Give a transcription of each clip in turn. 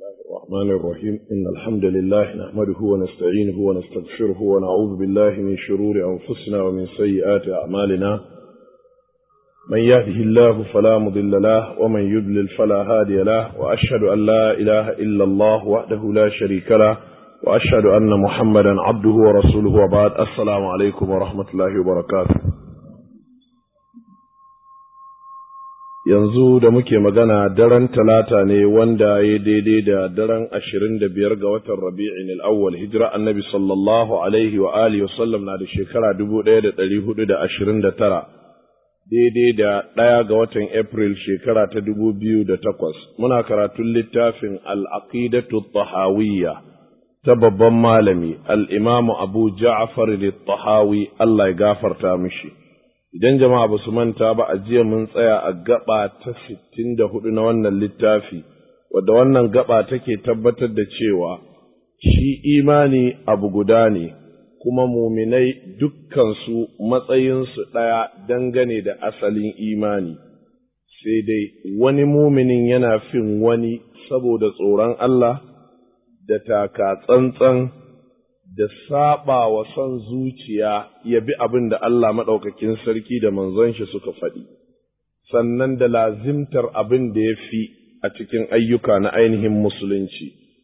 الرحمن الرحيم إن الحمد لله نحمده ونستعينه ونستغفره ونعوذ بالله من شرور أنفسنا ومن سيئات أعمالنا من يهده الله فلا مضل له ومن يضلل فلا هادي له وأشهد أن لا إله إلا الله وحده لا شريك له وأشهد أن محمدا عبده ورسوله وبعد السلام عليكم ورحمة الله وبركاته. yanzu da muke magana daren talata ne wanda ya daidai da daren 25 ga watan Rabi'in al-Awwal hijira annabi sallallahu alaihi wa alihi wasallam na da shekara 1429 daidai da 1 ga watan April shekara ta 2008 muna karatun littafin al-Aqidatu at-Tahawiyya ta babban malami al-Imam Abu Ja'far al-Tahawi Allah ya gafarta mishi. Idan jama'a ba su manta ba a jiya mun tsaya a gaba ta 64 na wannan littafi, wadda wannan gaba take tabbatar da cewa shi imani abu guda ne, kuma muminai dukkansu matsayinsu ɗaya dangane da asalin imani, sai dai wani muminin yana fin wani saboda tsoron Allah da taka tsantsan da saba wa son zuciya ya bi abin da Allah maɗaukakin sarki da manzon shi suka faɗi, sannan da lazimtar abin da ya fi a cikin ayyuka na ainihin musulunci.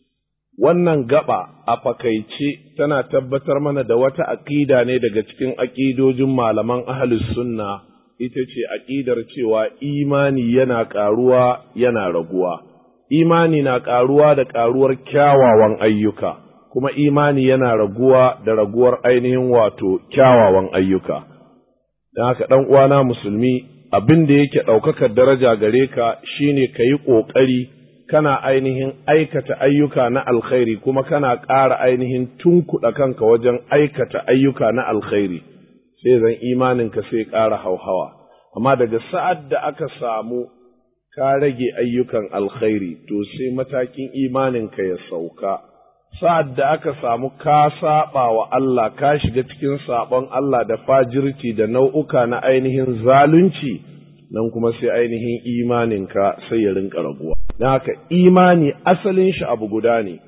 Wannan gaba a fakaice tana tabbatar mana da wata aƙida ne daga cikin aƙidojin malaman ahlus sunna, ita ce aƙidar cewa imani yana ƙaruwa yana raguwa. Imani na ƙaruwa da ƙaruwar kyawawan ayyuka. kuma imani yana raguwa da raguwar ainihin wato kyawawan ayyuka. Don haka ɗan uwana musulmi abin da yake ɗaukakar daraja gare ka shine ka yi ƙoƙari kana ainihin aikata ayyuka na alkhairi kuma kana ƙara ainihin tunkuɗa kanka wajen aikata ayyuka na alkhairi, sai zan imaninka sai ƙara hauhawa. Amma daga sa'ad da aka samu ka rage ayyukan alkhairi to sai matakin imaninka ya sauka. Sa'ad da aka samu ka saɓa wa Allah, ka shiga cikin saɓon Allah da fajirci da nau'uka na ainihin zalunci, nan kuma sai ainihin imaninka sai ya rinka raguwa. Don haka imani asalin shi abu guda ne,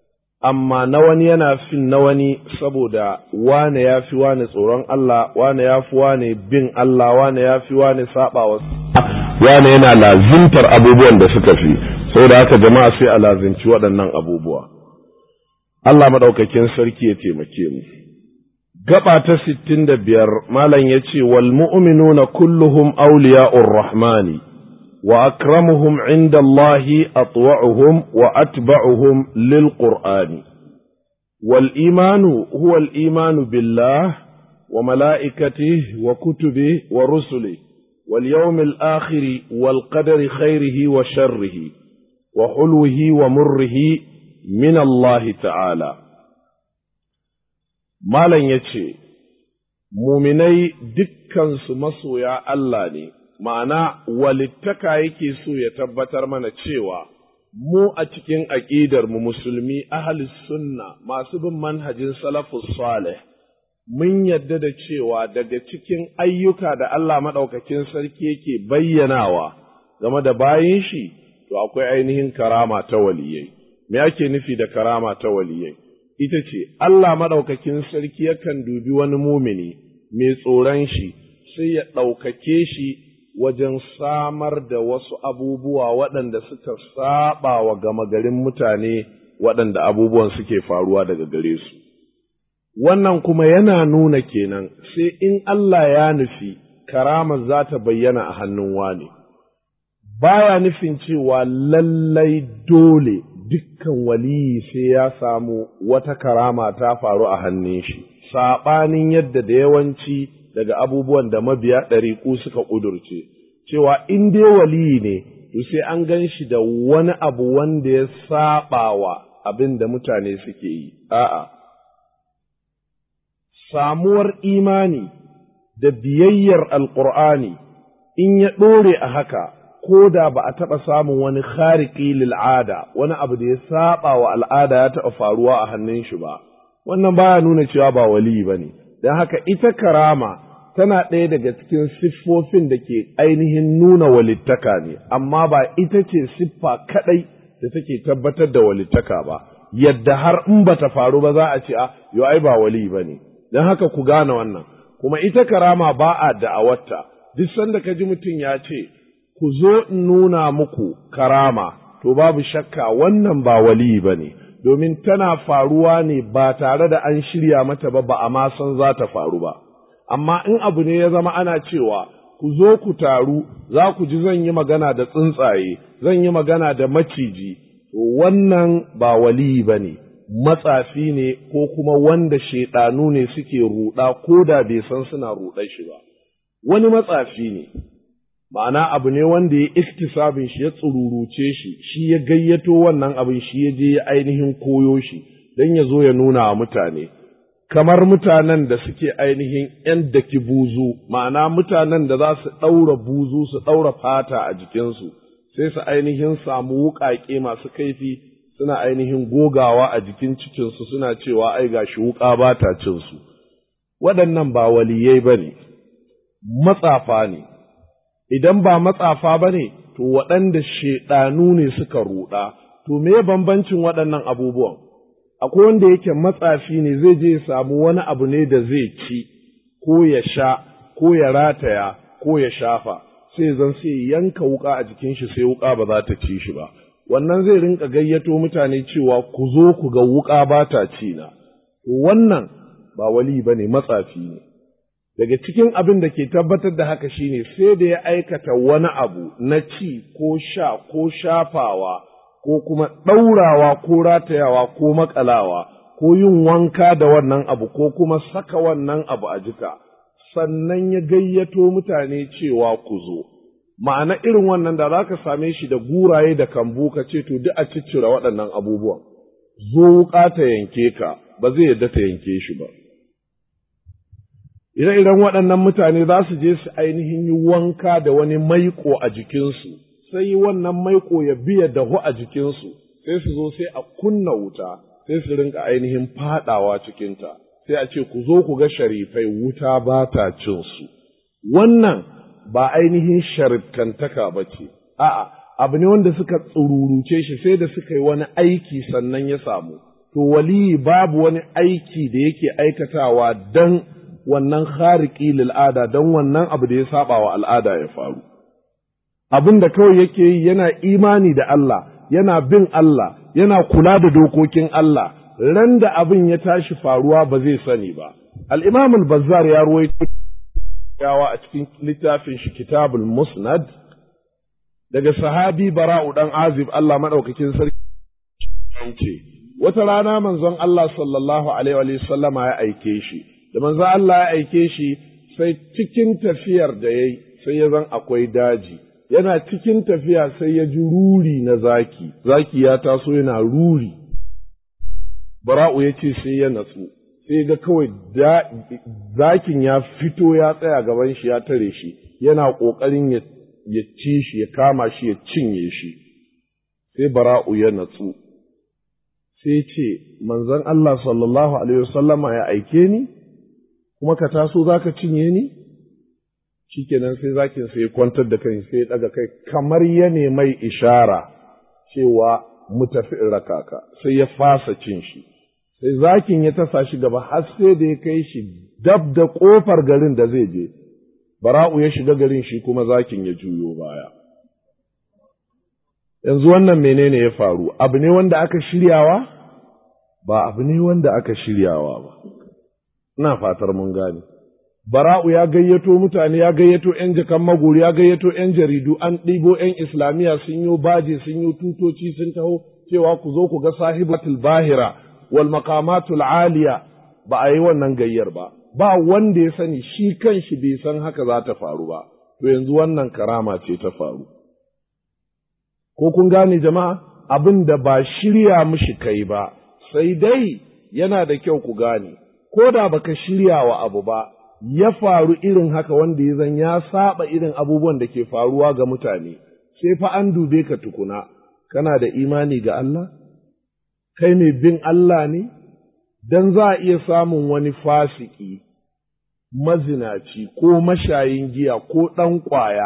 amma na wani yana fin na wani saboda wane ya fi wane tsoron Allah, wane ya fi wane bin Allah, wane ya fi wane saɓa wa wane yana lazimtar abubuwan da suka fi, saboda haka jama'a sai a lazimci waɗannan abubuwa. Allah maɗaukakin sarki ya taimake mu. Gaba ta 65 Malam ya ce, Wal mu'minuna kulluhum awliya'ur rahmani, wa akramuhum inda Allahi atwa'uhum wa atba'uhum lil Qur'ani. Wal imanu huwa al imanu billah wa mala'ikatihi wa kutubihi wa rusulihi wal yawmil akhiri wal qadari khairihi wa sharrihi wa hulwihi wa murrihi min Allah ta'ala. Malam ya ce, muminai dukkansu masoya Allah ne, ma'ana walittaka yake so ya tabbatar mana cewa mu a cikin aƙidarmu musulmi ahlus sunna masu bin manhajin salafus salih mun yadda da cewa daga cikin ayyuka da Allah maɗaukakin sarki yake bayyanawa game da bayin shi, to akwai ainihin karama ta waliyai. Me ake nufi da karama ta waliyai? Ita ce, Allah maɗaukakin sarki yakan dubi wani mumini mai tsoron shi, sai ya ɗaukake shi wajen samar da wasu abubuwa waɗanda suka saɓa wa gama garin mutane waɗanda abubuwan suke faruwa daga gare su. Wannan kuma yana nuna kenan sai in Allah ya nufi karamar za ta bayyana a hannun wane. Baya nufin cewa lallai dole dukkan waliyi sai ya samu wata karama ta faru a hannun shi, saɓanin yadda da yawanci daga abubuwan da mabiya ɗariƙu suka ƙudurce, cewa in dai waliyi ne, to sai an gan shi da wani abu wanda ya saɓa wa abin da mutane suke yi. A'a, samuwar imani da biyayyar Alƙur'ani in ya ɗore a haka, ko da ba a taɓa samun wani khariki lil'ada, wani abu da ya saba wa al'ada ya taɓa faruwa a hannun shi ba, wannan baya nuna cewa ba wali ba ne. Don haka ita karama tana ɗaya daga cikin siffofin da ke ainihin nuna walittaka ne, amma ba ita ce siffa kaɗai da take tabbatar da walittaka ba, yadda har in bata faru ba za a ce yo ai ba wali bane. Dan haka ku gane wannan, kuma ita karama ba a da'awarta. Duk sanda ka ji mutum ya ce ku zo in nuna muku karama, to babu shakka wannan ba wali bane, domin tana faruwa ne ba tare da an shirya mata ba, ba a ma san za ta faru ba. Amma in abu ne ya zama ana cewa ku zo ku taru, za ku ji zan yi magana da tsuntsaye, zan yi magana da maciji, wannan ba wali ba ne, matsafi ne ko kuma wanda shaiɗanu ne suke ruɗa ko da bai san suna ruɗa shi ba. Wani matsafi ne, ma'ana abu ne wanda ya iktisabin shi, ya tsururuce shi, shi ya gayyato wannan abin, shi ya je ya ainihin koyo shi don ya zo ya nuna wa mutane. Kamar mutanen da suke ainihin ‘yan daki buzu, ma'ana mutanen da za su ɗaura buzu, su ɗaura fata a jikinsu, sai su ainihin samu wuƙaƙe masu kaifi suna ainihin gogawa a jikin cikinsu suna cewa ai gashi wuƙa ba ta cinsu. Waɗannan ba waliyai ba ne, matsafa ne, idan ba matsafa ba ne, to waɗanda shaiɗanu ne suka ruɗa, to me bambancin waɗannan abubuwan? Akwai wanda yake matsafi ne zai je ya samu wani abu ne da zai ci, ko ya sha, ko ya rataya, ko ya shafa, sai zan sai yanka wuƙa a jikin shi sai wuƙa ba za ta ci shi ba. Wannan zai rinka gayyato mutane cewa ku zo ku ga wuƙa ba ta ci na. Wannan ba wali ba ne, matsafi ne. Daga cikin abin da ke tabbatar da haka shine sai da ya aikata wani abu na ci ko sha ko shafawa ko kuma ɗaurawa ko ratayawa ko maƙalawa ko yin wanka da wannan abu ko kuma saka wannan abu a jika, sannan ya gayyato mutane cewa ku zo. Ma'ana irin wannan da za ka same shi da guraye da kambu ka ce to duk a ciccire waɗannan abubuwan, zo wuƙa ta yanke ka, ba zai yadda ta yanke shi ba. Ire-iren waɗannan mutane za su je su ainihin yi wanka da wani maiƙo a jikinsu, sai wannan maiƙo ya biya dahu a jikinsu, sai su zo sai a kunna wuta, sai su rinka ainihin faɗawa cikinta, sai a ce ku zo ku ga sharifai wuta ba ta cinsu. Wannan ba ainihin sharifkantaka ba ce, a'a, abu ne wanda suka tsururuce shi sai da suka yi wani aiki sannan ya samu. To waliyi babu wani aiki da yake aikatawa don wannan khariki lil'ada, don wannan abu da ya saba wa al'ada ya faru. Abin da kawai yake yi yana imani da Allah, yana bin Allah, yana kula da dokokin Allah, ran da abin ya tashi faruwa ba zai sani ba. Al-Imam al-Bazzar ya ruwaito yawa a cikin littafin shi Kitabul Musnad daga sahabi Bara'u dan Azib, Allah madaukakin sarki ce, wata rana manzon Allah sallallahu alaihi wa sallama ya aike shi, da manzon Allah ya aike shi sai cikin tafiyar da yayi sai ya zan akwai daji, yana cikin tafiya sai ya ji ruri na zaki, zaki ya taso yana ruri. Bara'u ya ce sai ya natsu, sai ga kawai zakin ya fito ya tsaya gaban shi ya tare shi, yana ƙoƙarin ya ci shi, ya kama shi, ya cinye shi. Sai Bara'u ya natsu, sai ce, manzon Allah sallallahu Alaihi wasallama ya aike ni, kuma ka taso za ka cinye ni? Shikenan sai zakin sai ya kwantar da kai sai ya ɗaga kai kamar ya mai ishara cewa mu tafi in raka ka, sai ya fasa cin shi. Sai zakin ya tasa shi gaba har sai da ya kai shi dab da ƙofar garin da zai je. Bara'u ya shiga garin shi kuma zakin ya juyo baya. Yanzu wannan menene ya faru? Abu ne wanda aka shiryawa? Ba abu ne wanda aka shiryawa ba. Ina fatar mun gane. Bara'u ya gayyato mutane, ya gayyato ‘yan jakan magori, ya gayyato ‘yan jaridu, an ɗibo ‘yan Islamiyya sun yi baje, sun yi tutoci, sun taho cewa ku zo ku ga sahibatul bahira wal maqamatul aliya. Ba a yi wannan gayyar ba. Ba wanda ya sani, shi kanshi bai san haka za ta faru ba. To yanzu wannan karama ce ta faru. Ko kun gane jama'a, abin da ba shirya mishi kai ba, sai dai yana da kyau ku gane, ko da baka shirya wa abu ba, ya faru irin haka wanda ya zan ya saba irin abubuwan da ke faruwa ga mutane, sai fa an dube ka tukuna, kana da imani ga Allah? Kai mai bin Allah ne? Dan za a iya samun wani fasiki, mazinaci ko mashayin giya ko ɗan ƙwaya,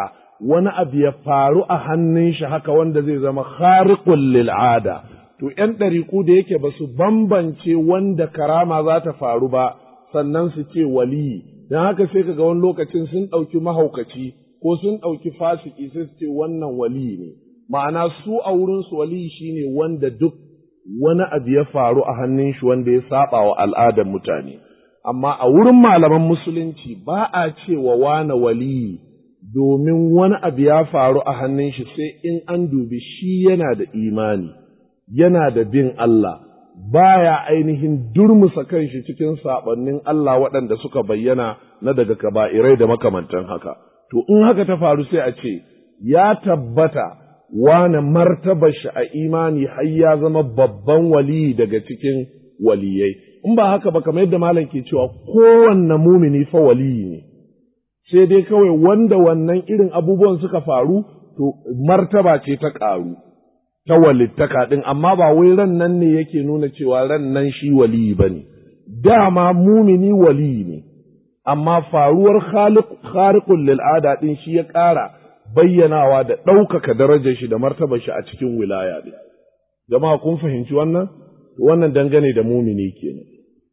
wani abu ya faru a hannun shi haka wanda zai zama khariqul lil'ada. To ‘yan ɗariƙu da yake ba su bambance wanda karama za ta faru ba, sannan su ce waliyi, don haka sai kaga wani lokacin sun ɗauki mahaukaci ko sun ɗauki fasiki sai su ce wannan waliyi ne. Ma'ana su a wurinsu waliyi shine wanda duk wani abu ya faru a hannun shi wanda ya saba wa al'adar mutane. Amma a wurin malaman musulunci ba a cewa wane waliyi domin wani abu ya faru a hannun shi sai in an dubi shi yana da imani, yana da bin Allah, baya ainihin durmusa kanshi cikin saɓannin Allah waɗanda suka bayyana na daga kaba'irai da makamantan haka. To in haka ta faru sai a ce, ya tabbata wane martabar shi a imani har ya zama babban waliyi daga cikin waliyai. In ba haka ba kamar yadda malam ke cewa kowanne mumini fa waliyi ne, sai dai kawai wanda wannan irin abubuwan suka faru to martaba ce ta ƙaru ta walittaka ɗin, amma ba wai ran nan ne yake nuna cewa ran nan shi waliyi ba ne, dama mumini waliyi ne, amma faruwar khariqul lil'ada ɗin shi ya ƙara bayyanawa da ɗaukaka darajar shi da martabar shi a cikin wilaya ɗin. Jama'a kun fahimci wannan? Wannan dangane da mumini kenan.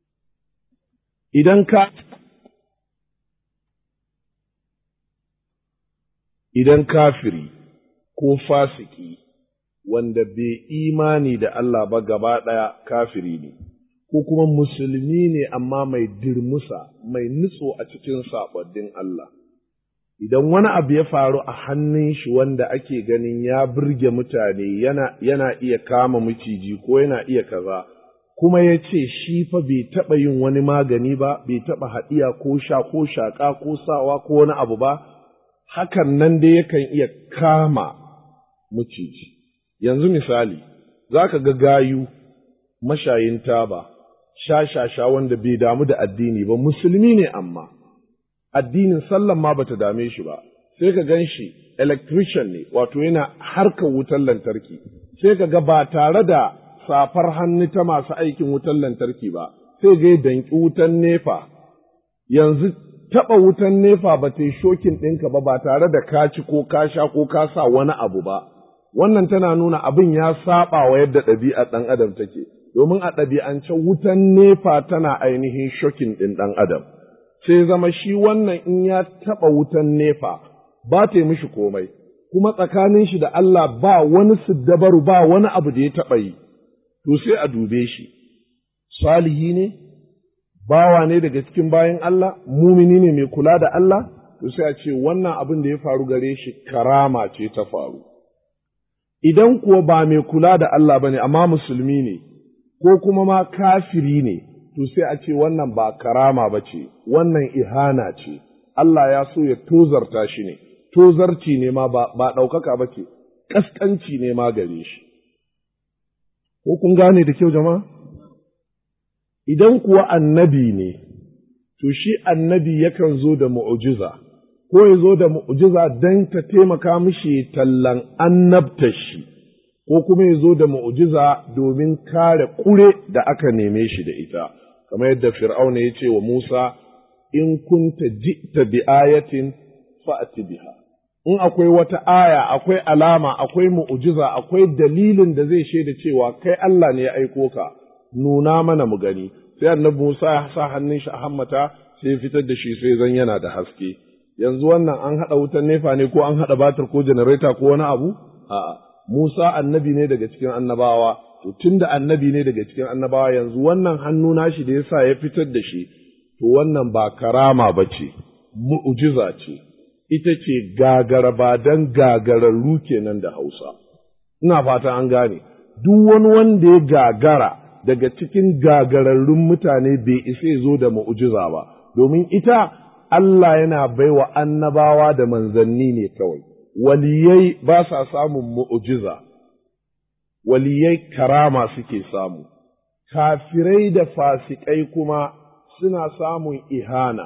Idan kafiri ko fasiki wanda bai imani da Allah ba gaba ɗaya kafiri ne, ko kuma musulmi ne amma mai dirmusa, mai nutso a cikin saɓaddin Allah. Idan wani abu ya faru a hannun shi wanda ake ganin ya burge mutane yana iya kama miciji ko yana iya kaza, kuma ya ce shi fa bai taɓa yin wani magani ba, bai taɓa haɗiya ko sha ko shaƙa ko sawa ko wani abu ba, hakan nan dai yakan iya kama miciji. Yanzu misali, za ka ga gayu mashayin taba, sha wanda bai damu da addini ba, musulmi ne amma, addinin sallan ma bata dame shi ba, sai ka gan shi electrician ne, wato yana harkar wutar lantarki, sai ka ga ba tare da safar hannu ta masu aikin wutar lantarki ba, sai ga danki wutan nefa, yanzu taɓa wutan nefa ba ta yi shokin ɗinka ba tare da ka ci ko ka sha ko ka sa wani abu ba. Wannan tana nuna abin ya saɓa wa yadda ɗabi'ar ɗan adam take, domin a ɗabi'ance wutan nefa tana ainihin shokin ɗin ɗan adam. Sai zama shi wannan in ya taɓa wutan nefa ba ta yi mishi komai, kuma tsakanin shi da Allah ba wani siddabaru ba wani abu da ya taɓa yi, to sai a dube shi, salihi ne, bawa ne daga cikin bayan Allah, mumini ne mai kula da Allah, to sai a ce wannan abin da ya faru gare shi karama ce ta faru. Idan kuwa ba mai kula da Allah ba ne, amma musulmi ne, ko kuma ma kafiri ne, to sai a ce wannan ba karama ba ce, wannan ihana ce, Allah ya so ya tozarta shi ne, tozarci ne ma ba ɗaukaka ba ce, ƙasƙanci ne ma gare shi. Ko kun gane da kyau jama'a? Idan kuwa annabi ne, to shi annabi yakan zo da mu'ujiza. Ko ya zo da mu'ujiza don ta taimaka mishi tallan annabtar shi, ko kuma ya zo da mu'ujiza domin kare ƙure da aka neme shi da ita, kamar yadda Fir'auna ya ce wa Musa, in kunta ji'ta bi ayatin fa'ati biha. In akwai wata aya, akwai alama, akwai mu'ujiza, akwai dalilin da zai shaida cewa kai Allah ne ya aiko ka, nuna mana mu gani. Sai annabi Musa ya sa hannun shi a hammata, sai fitar da shi sai zan yana da haske. Yanzu wannan an haɗa wutan nefa ne ko an haɗa batir ko janareta ko wani abu? A'a, Musa annabi ne daga cikin annabawa, to tunda annabi ne daga cikin annabawa yanzu wannan hannu nashi da yasa ya fitar da shi, to wannan ba karama ba ce, mu'ujiza ce, ita ce gagara ba dan gagararru kenan da Hausa. Ina fata an gane, duk wani wanda ya gagara daga cikin gagararrun mutane bai isa ya zo da mu'ujiza ba, domin ita Allah yana baiwa annabawa da manzanni ne kawai, waliyai ba sa samun mu'ujiza, waliyai karama suke samu, kafirai da fasikai kuma suna samun ihana.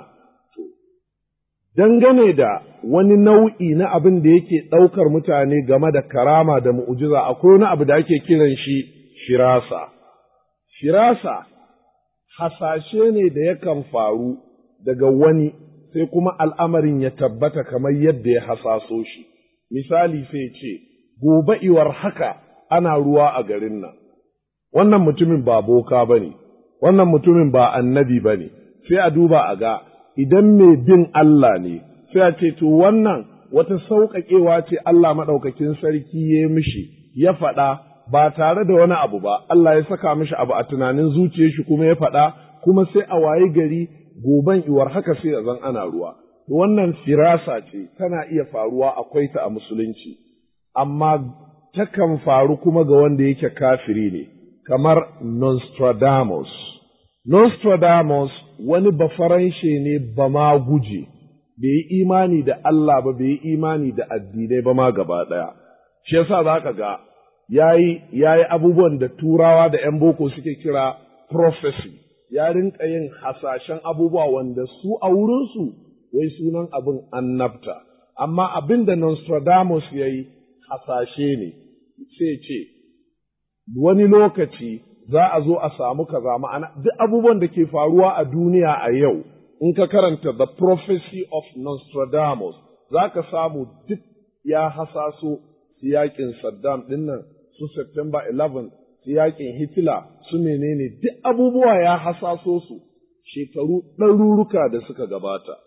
Dangane da wani nau'i na abin da yake ɗaukar mutane game da karama da mu'ujiza, akwai wani abu da ake kiran shi firasa. Firasa hasashe ne da yakan faru daga wani sai kuma al'amarin ya tabbata kamar yadda ya hasaso shi, misali sai ce gobe iwar haka ana ruwa a garin nan, wannan mutumin ba boka ba ne, wannan mutumin ba annabi ba ne, sai a duba a ga idan mai bin Allah ne, sai a ce to wannan wata sauƙaƙewa ce Allah maɗaukakin sarki ya mishi ya faɗa ba tare da wani abu ba, Allah ya saka mishi abu a tunanin zuciyar shi kuma ya faɗa, kuma sai a wayi gari goben iwar haka sai a zan ana ruwa. Wannan firasa ce tana iya faruwa, akwai ta a musulunci, amma takan faru kuma ga wanda yake kafiri ne, kamar Nostradamus. Nostradamus wani bafaranshe ne ba ma guje, bai yi imani da Allah ba, bai yi imani da addinai ba ma gaba ɗaya. Shi yasa za ka ga yayi abubuwan da turawa da ‘yan boko suke kira prophecy, ya rinka yin hasashen abubuwa wanda su a wurinsu wai sunan abin annabta, amma abin da Nostradamus ya yi hasashe ne, sai ce, wani lokaci za a zo a samu kaza, ma'ana duk abubuwan da ke faruwa a duniya a yau, in ka karanta The Prophecy of Nostradamus, za ka samu duk ya hasaso yaƙin Saddam ɗinnan, su September 11, su yaƙin Hitler, su menene, duk abubuwa ya hasaso su shekaru ɗaruruka da suka gabata.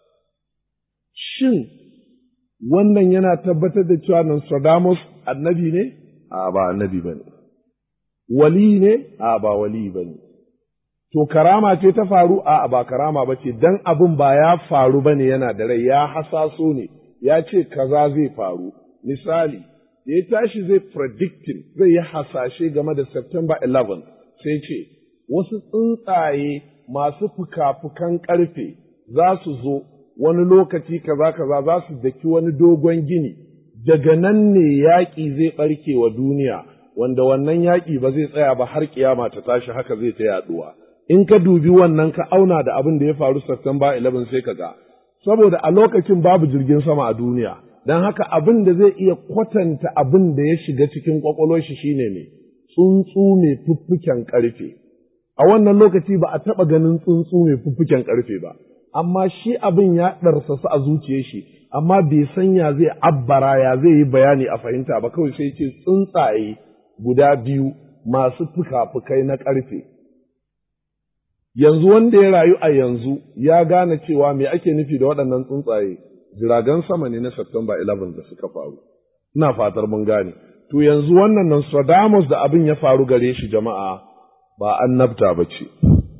Shin wannan yana tabbatar da cewa Nostradamus annabi ne? A ba annabi ba ne. Wali ne? A ba wali ba ne. To karama ce ta faru? A ba karama ba ce, don abin ba ya faru ba ne yana da rai, ya hasaso ne, ya ce kaza zai faru. Misali, da ya tashi zai predicting, zai yi hasashe game da September 11, sai ce, wasu tsuntsaye masu fuka-fukan ƙarfe za su zo wani lokaci kaza za su daki wani dogon gini, daga nan ne yaƙi zai ɓarke wa duniya, wanda wannan yaƙi ba zai tsaya ba har kiyama ta tashi, haka zai ta yaɗuwa. In ka dubi wannan ka auna da abin da ya faru September 11 sai ka ga, saboda a lokacin babu jirgin sama a duniya, don haka abin da zai iya kwatanta abin da ya shiga cikin ƙwaƙwalwar shi shine ne, tsuntsu mai fuffuken ƙarfe. A wannan lokaci ba a taɓa ganin tsuntsu mai fuffuken ƙarfe ba, amma shi abin ya ɗarsasu a zuciyar shi, amma bai san ya zai abbara, ya zai yi bayani a fahimta ba, kawai sai ce tsuntsaye guda biyu masu fuka-fukai na ƙarfe. Yanzu wanda ya rayu a yanzu ya gane cewa me ake nufi da waɗannan tsuntsaye, jiragen sama ne na September 11 da suka faru. Ina fatar mun gane. To yanzu wannan Nostradamus da abin ya faru gare shi jama'a, ba annabta ba ce,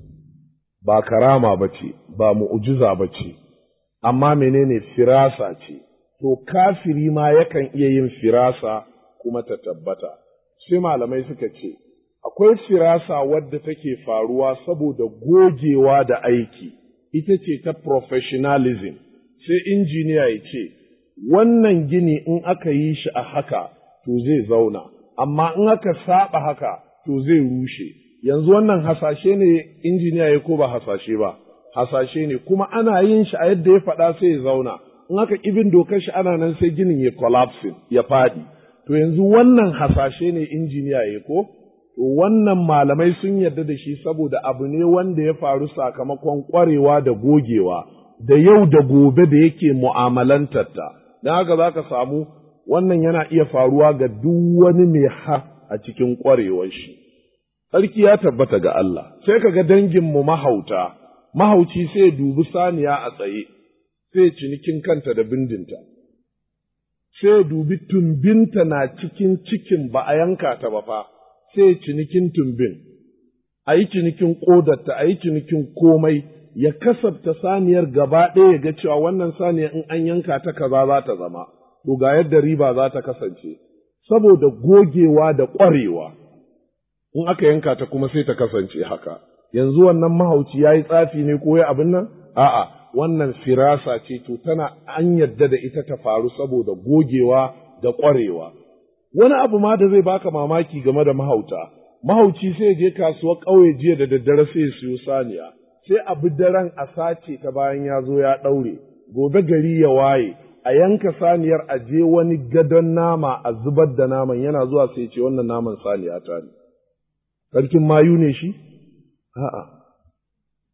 ba karama ba ce, ba mu'ujiza ba ce, amma menene firasa ce. To kafiri ma yakan iya yin firasa kuma ta tabbata. Sai malamai suka ce, akwai firasa wadda take faruwa saboda gogewa da aiki, ita ce ta professionalism. Sai injiniya ya ce, wannan gini in aka yi shi a haka, to zai zauna, amma in aka saba haka, to zai rushe. Yanzu wannan hasashe ne injiniya ya ko ba hasashe ba, hasashe ne, kuma ana yin shi a yadda ya faɗa sai ya zauna, in aka ƙibin dokar shi ana nan sai ginin ya collapse, ya faɗi. To yanzu wannan hasashe ne injiniya ya ko? To wannan malamai sun yarda da shi saboda abu ne wanda ya faru sakamakon ƙwarewa da gogewa da yau da gobe da yake mu'amalantarta. Don haka za ka samu wannan yana iya faruwa ga duk wani mai a cikin ƙwarewar shi. Sarki ya tabbata ga Allah, sai ka ga danginmu mahauta, mahauci sai ya dubi saniya a tsaye, sai ya cinikin kanta da bindinta, sai ya dubi tumbinta na cikin ba a yanka ta ba fa, sai cinikin tumbin, a yi cinikin ƙodarta, a yi cinikin komai, ya kasabta saniyar gaba ɗaya ya ga cewa wannan saniyar in an yanka ta kaza za ta zama, to ga yadda riba za ta kasance, saboda gogewa da ƙwarewa, in aka yanka ta kuma sai ta kasance haka. Yanzu wannan mahauci ya yi tsafi ne ko ya abin nan? A'a, wannan firasa ce, to tana an yadda da ita ta faru saboda gogewa da ƙwarewa. Wani abu ma da zai baka mamaki game da mahauta, mahauci sai je kasuwar ƙauye jiya da daddare sai ya siyo saniya, sai abu daren a sace ta bayan ya zo ya ɗaure, gobe gari ya waye, a yanka saniyar a je wani gadon nama a zubar da naman, yana zuwa sai ce wannan naman saniya ta ne. Sarkin mayu ne shi? A'a.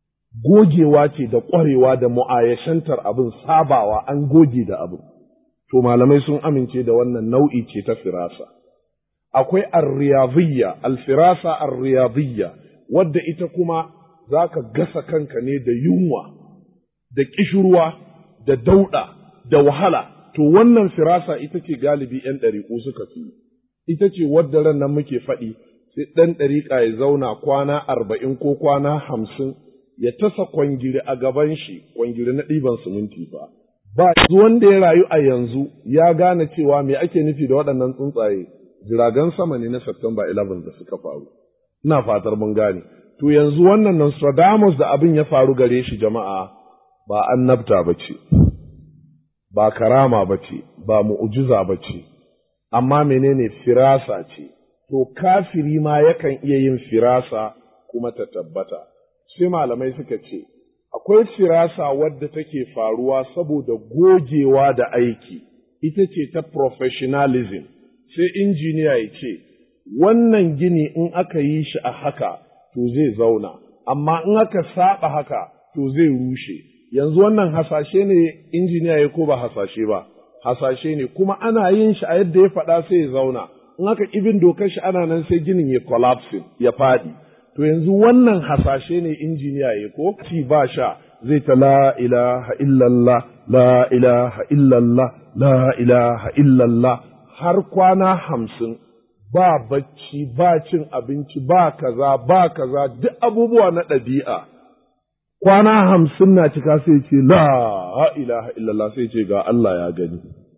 Gogewa ce da ƙwarewa da mu'ayashantar abin, sabawa, an goge da abin. to malamai sun amince da wannan nau'i ce ta firasa. Akwai ar-riyadiyya, al-firasa ar-riyadiyya, wadda ita kuma za ka gasa kanka ne da yunwa, da ƙishirwa, da dauɗa, da wahala, to wannan firasa ita ce galibi ‘yan ɗariƙu suka fi, ita ce wadda ran nan muke faɗi, sai ɗan ɗariƙa ya zauna kwana 40 ko kwana 50 ya tasa kwangiri a gaban shi, kwangiri na ɗiban siminti fa. Ba wanda ya rayu a yanzu ya gane cewa me ake nufi da waɗannan tsuntsaye, jiragen sama ne na September 11 da suka faru. Ina fatar mun gane. To yanzu wannan Nostradamus da abin ya faru gare shi jama'a ba annabta ba ce, ba karama ba ce, ba mu'ujiza ba ce, amma menene firasa ce. To kafiri ma yakan iya yin firasa kuma ta tabbata. Sai malamai suka ce, akwai firasa wadda take faruwa saboda gogewa da aiki, ita ce ta professionalism. Sai injiniya ya ce, wannan gini in aka yi shi a haka, to zai zauna, amma in aka saba haka, to zai rushe. Yanzu wannan hasashe ne injiniya ya ko ba hasashe ba, hasashe ne, kuma ana yin shi a yadda ya faɗa sai ya zauna, in aka ibin dokar shi ana nan sai ginin ya collapse, ya faɗi. To yanzu wannan hasashe ne injiniya ya ko ci ba sha zai ta la ilaha illallah, la ilaha illallah, la ilaha illallah har kwana 50 ba bacci, ba cin abinci, ba kaza, duk abubuwa na ɗabi'a. Kwana 50 na cika sai ce la ilaha illallah sai ce ga Allah ya gani.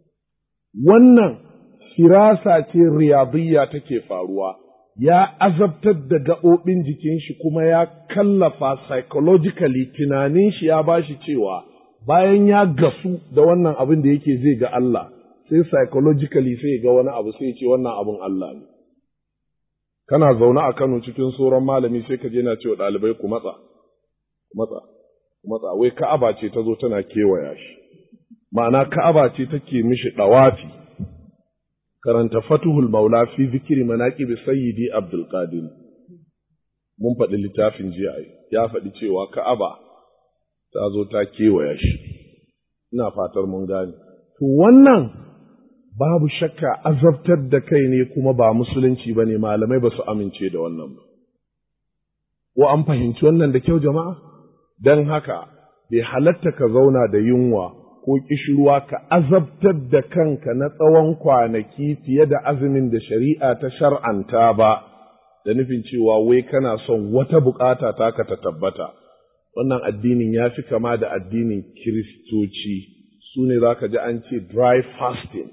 Wannan firasa ce riyadiyya take faruwa. Ya azabtar da gaɓoɓin jikin shi kuma ya kallafa psychologically tunanin shi ya bashi cewa bayan ya gasu da wannan abin da yake zai ga Allah, sai psychologically sai ga wani abu sai ce wannan abin Allah ne. Kana zaune a Kano cikin sauran malami sai ka je na cewa ɗalibai ku matsa, wai Ka'aba ce ta zo tana kewaya shi, ma'ana Ka'aba ce take mishi ɗawafi. Karanta Fatuhul Maula fi zikiri manaqib Sayyidi Abdul Qadir. Mun faɗi littafin jiya ya faɗi cewa Ka'aba ta zo ta kewaya shi. Ina fatar mun gane. To wannan babu shakka azabtar da kai ne kuma ba musulunci ba ne, malamai ba su amince da wannan ba. Ko an fahimci wannan da kyau jama'a? Don haka bai halatta ka zauna da yunwa ko ƙishirwa ka azabtar da kanka na tsawon kwanaki fiye da azumin da shari'a ta shar'anta ba, da nufin cewa wai kana son wata bukata taka ta tabbata. Wannan addinin ya fi kama da addinin Kiristoci, su ne za ka ji an ce dry fasting,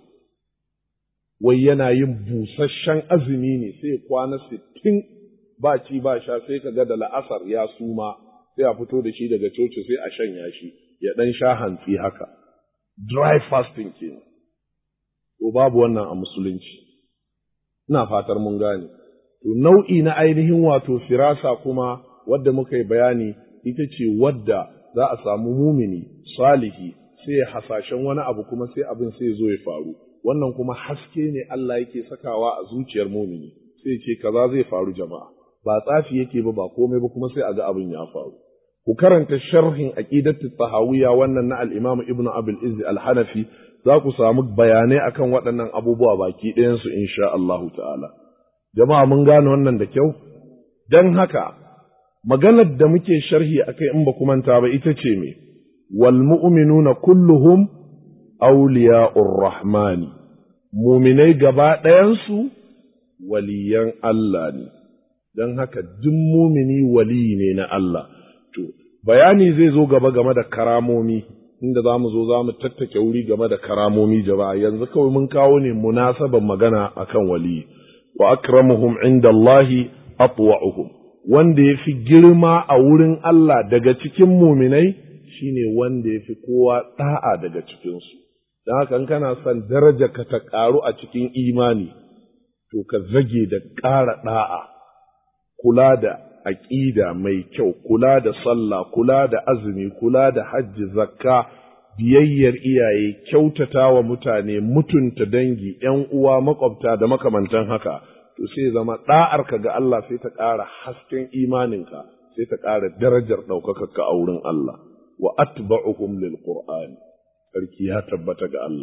wai yana yin busasshen azumi ne sai kwana 60 ba ci ba sha, sai ka ga da la'asar ya suma, sai a fito da shi daga coci sai a shanya shi, ya ɗan sha hantsi haka. Dry fasting ke. To babu wannan a musulunci. Ina fatar mun gane. To nau'i na ainihin wato firasa kuma wadda muka yi bayani ita ce wadda za a samu mumini, salihi, sai ya hasashen wani abu kuma sai abin sai zo ya faru. Wannan kuma haske ne Allah yake sakawa a zuciyar mumini. Sai ce kaza zai faru jama'a. Ba tsafi yake ba komai ba kuma sai a ga abin ya faru. Ku karanta sharhin aqidatu tahawiyya wannan na al-Imam Ibn Abil Izz al-Hanafi, za ku samu bayanai akan waɗannan abubuwa baki ɗayan su insha Allahu ta'ala. Jama'a mun gane wannan da kyau? Dan haka maganar da muke sharhi akai in ba ku manta ba ita ce me? Wal mu'minuna kulluhum awliya'ur rahmani. Muminai gaba ɗayan su waliyan Allah ne. Dan haka duk mumini wali ne na Allah. To, bayani zai zo gaba game da karamomi, inda za mu zo za mu tattake wuri game da karamomi jama'a, yanzu kawai mun kawo ne munasaban magana akan wali. Wa akramuhum inda Allahi atwa'uhum, wanda ya fi girma a wurin Allah daga cikin muminai shine wanda ya fi kowa ɗa'a daga cikinsu. Don haka in kana son daraja ka ta ƙaru a cikin imani, to ka zage da ƙara ɗa'a, kula da aƙida mai kyau, kula da sallah, kula da azumi, kula da hajji, zakka, biyayyar iyaye, kyautata wa mutane, mutunta dangi, ‘yan uwa, makwabta da makamantan haka, to sai zama ɗa'arka ga Allah sai ta ƙara hasken imaninka, sai ta ƙara darajar ɗaukakarka a wurin Allah. Wa atba'uhum lil Qur'ani, sarki ya tabbata ga Allah.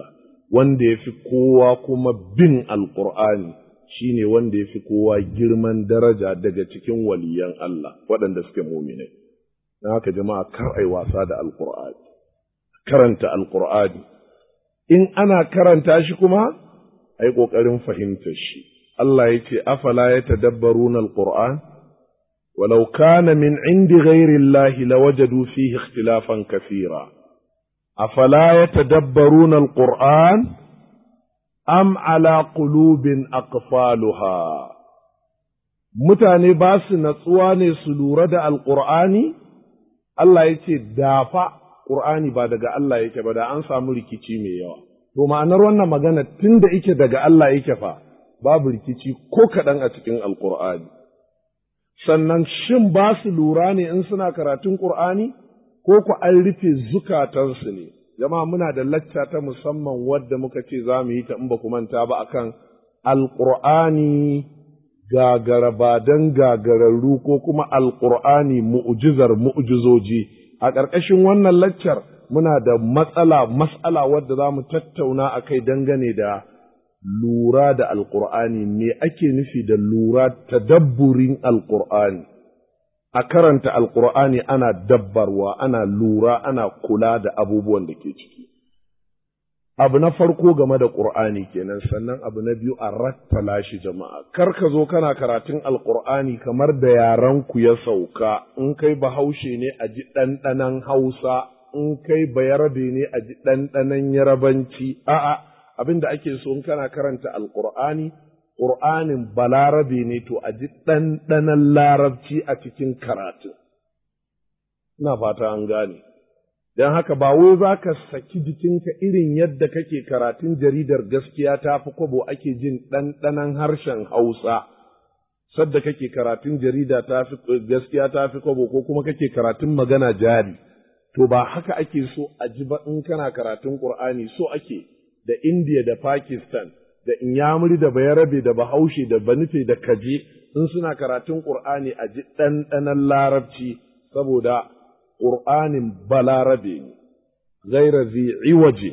wanda ya fi kowa kuma bin alƙur'ani shine wanda ya fi kowa girman daraja daga cikin waliyan Allah waɗanda suke muminai. Don haka jama'a kar ai wasa da alƙur'ani, karanta alƙur'ani. In ana karanta shi kuma ai ƙoƙarin fahimtar shi. Allah ya ce, afala ya tadabbaruna alƙur'an, walau kana min indi ghairi Allah lawajadu fihi ikhtilafan kathira. Afala ya tadabbaruna alƙur'an, am ala qulubin aqfaluha. Mutane ba su natsuwa ne su lura da alƙur'ani? Allah ya ce, dafa Ƙur'ani ba daga Allah yake ba, da an samu rikici mai yawa. To ma'anar wannan magana tun da ike daga Allah yake fa, babu rikici ko kaɗan a cikin Alƙur'ani. Sannan shin ba su lura ne in suna karatun Ƙur'ani, ko ku an rufe zukatansu ne? Jama'a muna da lacca ta musamman wadda muka ce za mu yi ta in ba ku manta ba akan Alƙur'ani gagarabadan gagararru ko kuma Alƙur'ani mu'jizar mu'jizoji. A ƙarƙashin wannan laccar muna da mas'ala wadda za mu tattauna a kai dangane da lura da Alƙur'ani, me ake nufi da lura tadabburin Alƙur'ani. A karanta Alƙur'ani ana dabbarwa, ana lura, ana kula da abubuwan da ke ciki. Abu na farko game da Ƙur'ani kenan, sannan abu na biyu a rattala shi jama'a. Kar ka zo kana karatun Alƙur'ani kamar da yarenku ya sauka, in kai Bahaushe ne a ji ɗanɗanon Hausa, in kai Bayarabe ne a ji ɗanɗanon Yarabanci. A'a, abin da ake so in kana karanta Alƙur'ani, Ƙur'anin Balarabe ne to a ji ɗanɗanon Larabci a cikin karatun. Ina fata an gane. Don haka ba wai za ka saki jikinka irin yadda kake karatun jaridar gaskiya ta fi kwabo ake jin ɗanɗanon harshen Hausa, sadda kake karatun jarida ta fi gaskiya ta fi kwabo ko kuma kake karatun magana jari. To ba haka ake so a ji ba in kana karatun Ƙur'ani, so ake da India da Pakistan, da Inyamuri da Bayarabe da Bahaushe da Banufe da Kaje in suna karatun Ƙur'ani a ji ɗanɗanon Larabci saboda Ƙur'anin Balarabe ne, gaira zai iwaje,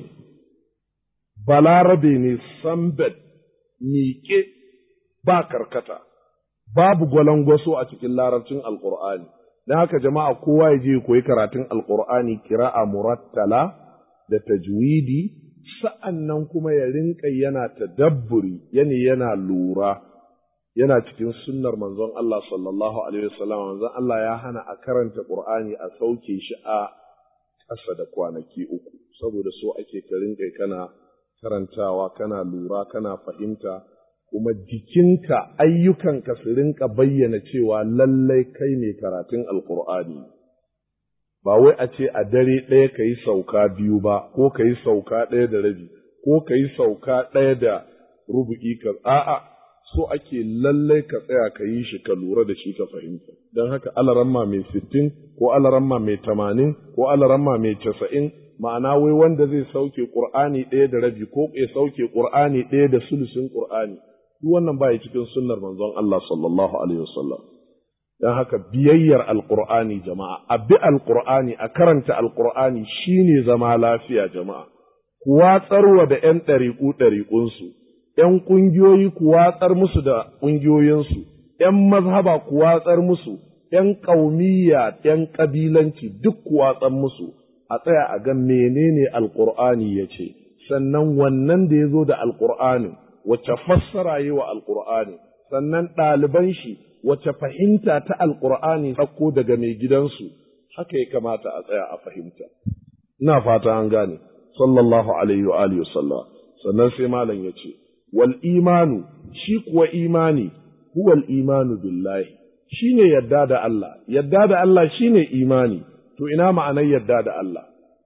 Balarabe ne sambet, miƙe ba karkata, babu gwalangwaso a cikin larabcin Alƙur'ani. Don haka jama'a kowa ya je koyi karatun Alƙur'ani kira'a murattala da tajwidi, sa'an nan kuma ya rinƙa yana tadabburi, yana lura. Yana cikin sunnar manzon Allah sallallahu alaihi wasallam, manzon Allah ya hana a karanta Qur'ani a sauke shi a ƙasa da kwanaki 3 saboda so ake ka rinƙa kana karantawa, kana lura, kana fahimta, kuma jikinka ayyukanka su rinƙa bayyana cewa lallai kai ne karatun Alƙur'ani. Ba wai a ce a dare ɗaya ka yi sauka 2 ba, ko ka yi sauka 1 da rabi, ko ka yi sauka 1 da rubu'i ka, a'a. So ake lallai ka tsaya ka yi shi ka lura da shi ka fahimta. Don haka alaramma mai 60 ko alaramma mai 80 ko alaramma mai 90, ma'ana wai wanda zai sauke Qur'ani 1 da rabi ko ya sauke Qur'ani 1 da sulusin Qur'ani, duk wannan ba ya cikin sunnar manzon Allah sallallahu alaihi wasallam. Don haka biyayyar Alƙur'ani jama'a, a bi Alƙur'ani, a karanta Alƙur'ani shine zama lafiya jama'a. Ku watsarwa da ‘yan ɗariƙunsu. ’yan ƙungiyoyi ku watsar musu da ƙungiyoyinsu, ’yan mazhaba ku watsar musu, ’yan ƙaumiyya, ’yan ƙabilanci duk ku watsar musu, a tsaya a ga menene Alƙur'ani ya ce, sannan wannan da ya zo da Alƙur'anin, wacce fassara yi wa Alƙur'ani, sannan ɗaliban shi wacce fahimta ta Alƙur'ani ɗauko daga mai gidansu, haka ya kamata a tsaya a fahimta. Ina fata an gane, sallallahu alaihi wa alihi wasallam. Sannan sai malam ya ce, wal imanu, shi kuwa imani, huwal imanu billahi, shi ne yadda da Allah shi ne imani. To ina ma'anar yadda da Allah?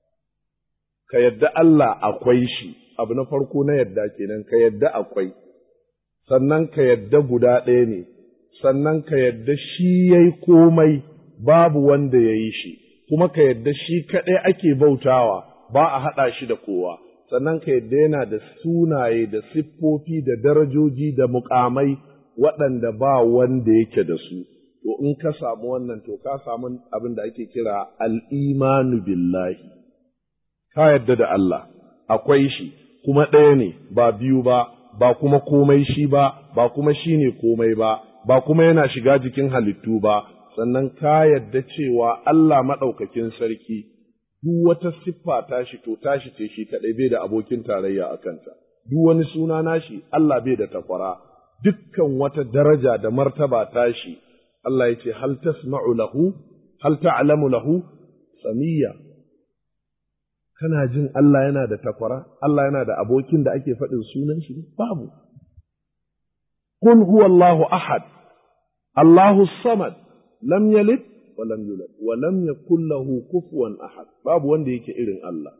Ka yadda Allah akwai shi, abu na farko na yadda kenan, ka yadda akwai, sannan ka yadda guda ɗaya ne, sannan ka yadda shi ya yi komai babu wanda ya yi shi, kuma ka yadda shi kaɗai ake bautawa, ba a haɗa shi da kowa. Sannan ka yadda yana da sunaye da siffofi da darajoji da muƙamai waɗanda ba wanda yake da su. To in ka samu wannan, to ka samu abin da ake kira al'imanu billahi. Ka yadda da Allah, akwai shi, kuma ɗaya ne ba biyu ba ba kuma komai shi ba ba kuma shi ne komai ba kuma yana shiga jikin halittu ba, sannan ka yadda cewa Allah maɗaukakin sarki duk wata siffa tashi to tashi ce shi kaɗai, bai da abokin tarayya a kanta, duk wani suna nashi Allah bai da takwara, dukkan wata daraja da martaba tashi Allah ya ce hal tasma'u lahu hal ta'lamu lahu samiyya. Kana jin Allah yana da takwara, Allah yana da abokin da ake faɗin sunan shi? Babu. Qul huwallahu ahad, Allahu samad, lam yalid wa lam yulad wa lam yakul lahu kufuwan ahad. Babu wanda yake irin Allah.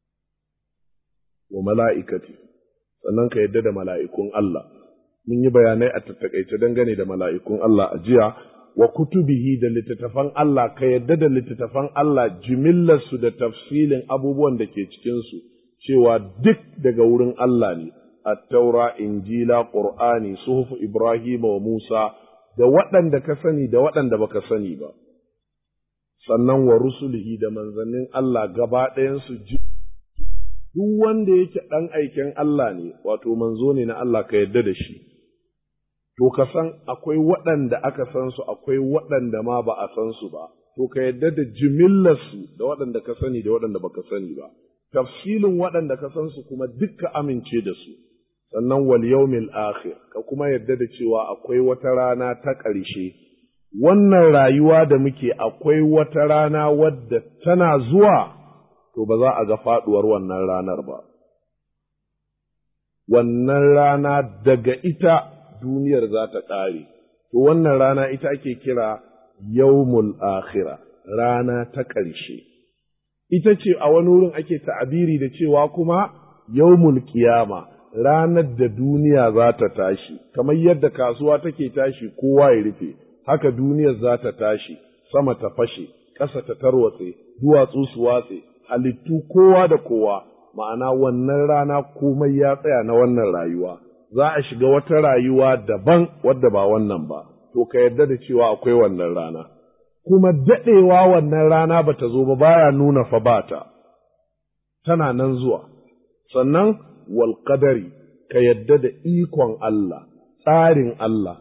Wa mala'ikati, sannan ka yadda da mala'ikun Allah. Mun yi bayanai a tattakaice dangane da mala'ikun Allah a jiya. Wa kutubihi, da littattafan Allah, ka yadda da littattafan Allah jimillarsu da tafsilin abubuwan da ke cikinsu, cewa duk daga wurin Allah ne, attaura, injila, ƙur'ani, suhufu Ibrahim wa Musa, da waɗanda ka sani da waɗanda baka sani ba. Sannan wa rusulihi, da manzannin Allah gaba ɗayansu duk wanda yake ɗan aiken Allah ne, wato manzo ne na Allah, ka yadda da shi. To ka san akwai waɗanda aka san su, akwai waɗanda ma ba a san su ba, to ka yadda da jimillarsu da waɗanda ka sani da waɗanda baka sani ba, tafsilin waɗanda ka san su kuma dukka amince da su. Sannan wal yawmil akhir, ka kuma yadda da cewa akwai wata rana ta ƙarshe. Wannan rayuwa da muke akwai wata rana wadda tana zuwa, to ba za a ga faɗuwar wannan ranar ba. Wannan rana daga ita duniyar za ta ƙare, to wannan rana ita ake kira yawmul akhira, rana ta ƙarshe. Ita ce a wani wurin ake ta'abiri da cewa kuma yawmul qiyama, ranar da duniya za ta tashi, kamar yadda kasuwa take tashi kowa ya rufe, haka duniyar za ta tashi, sama ta fashe, ƙasa ta tarwatse, duwatsu su watse, halittu kowa da kowa, ma'ana wannan rana komai ya tsaya na wannan rayuwa. Za a shiga wata rayuwa daban wadda ba wannan ba, to ka yarda da cewa akwai wannan rana, kuma daɗewa wannan rana ba ta zo ba baya nuna fa ba ta, tana nan zuwa. Sannan wal qadari, ka yarda da ikon Allah, tsarin Allah,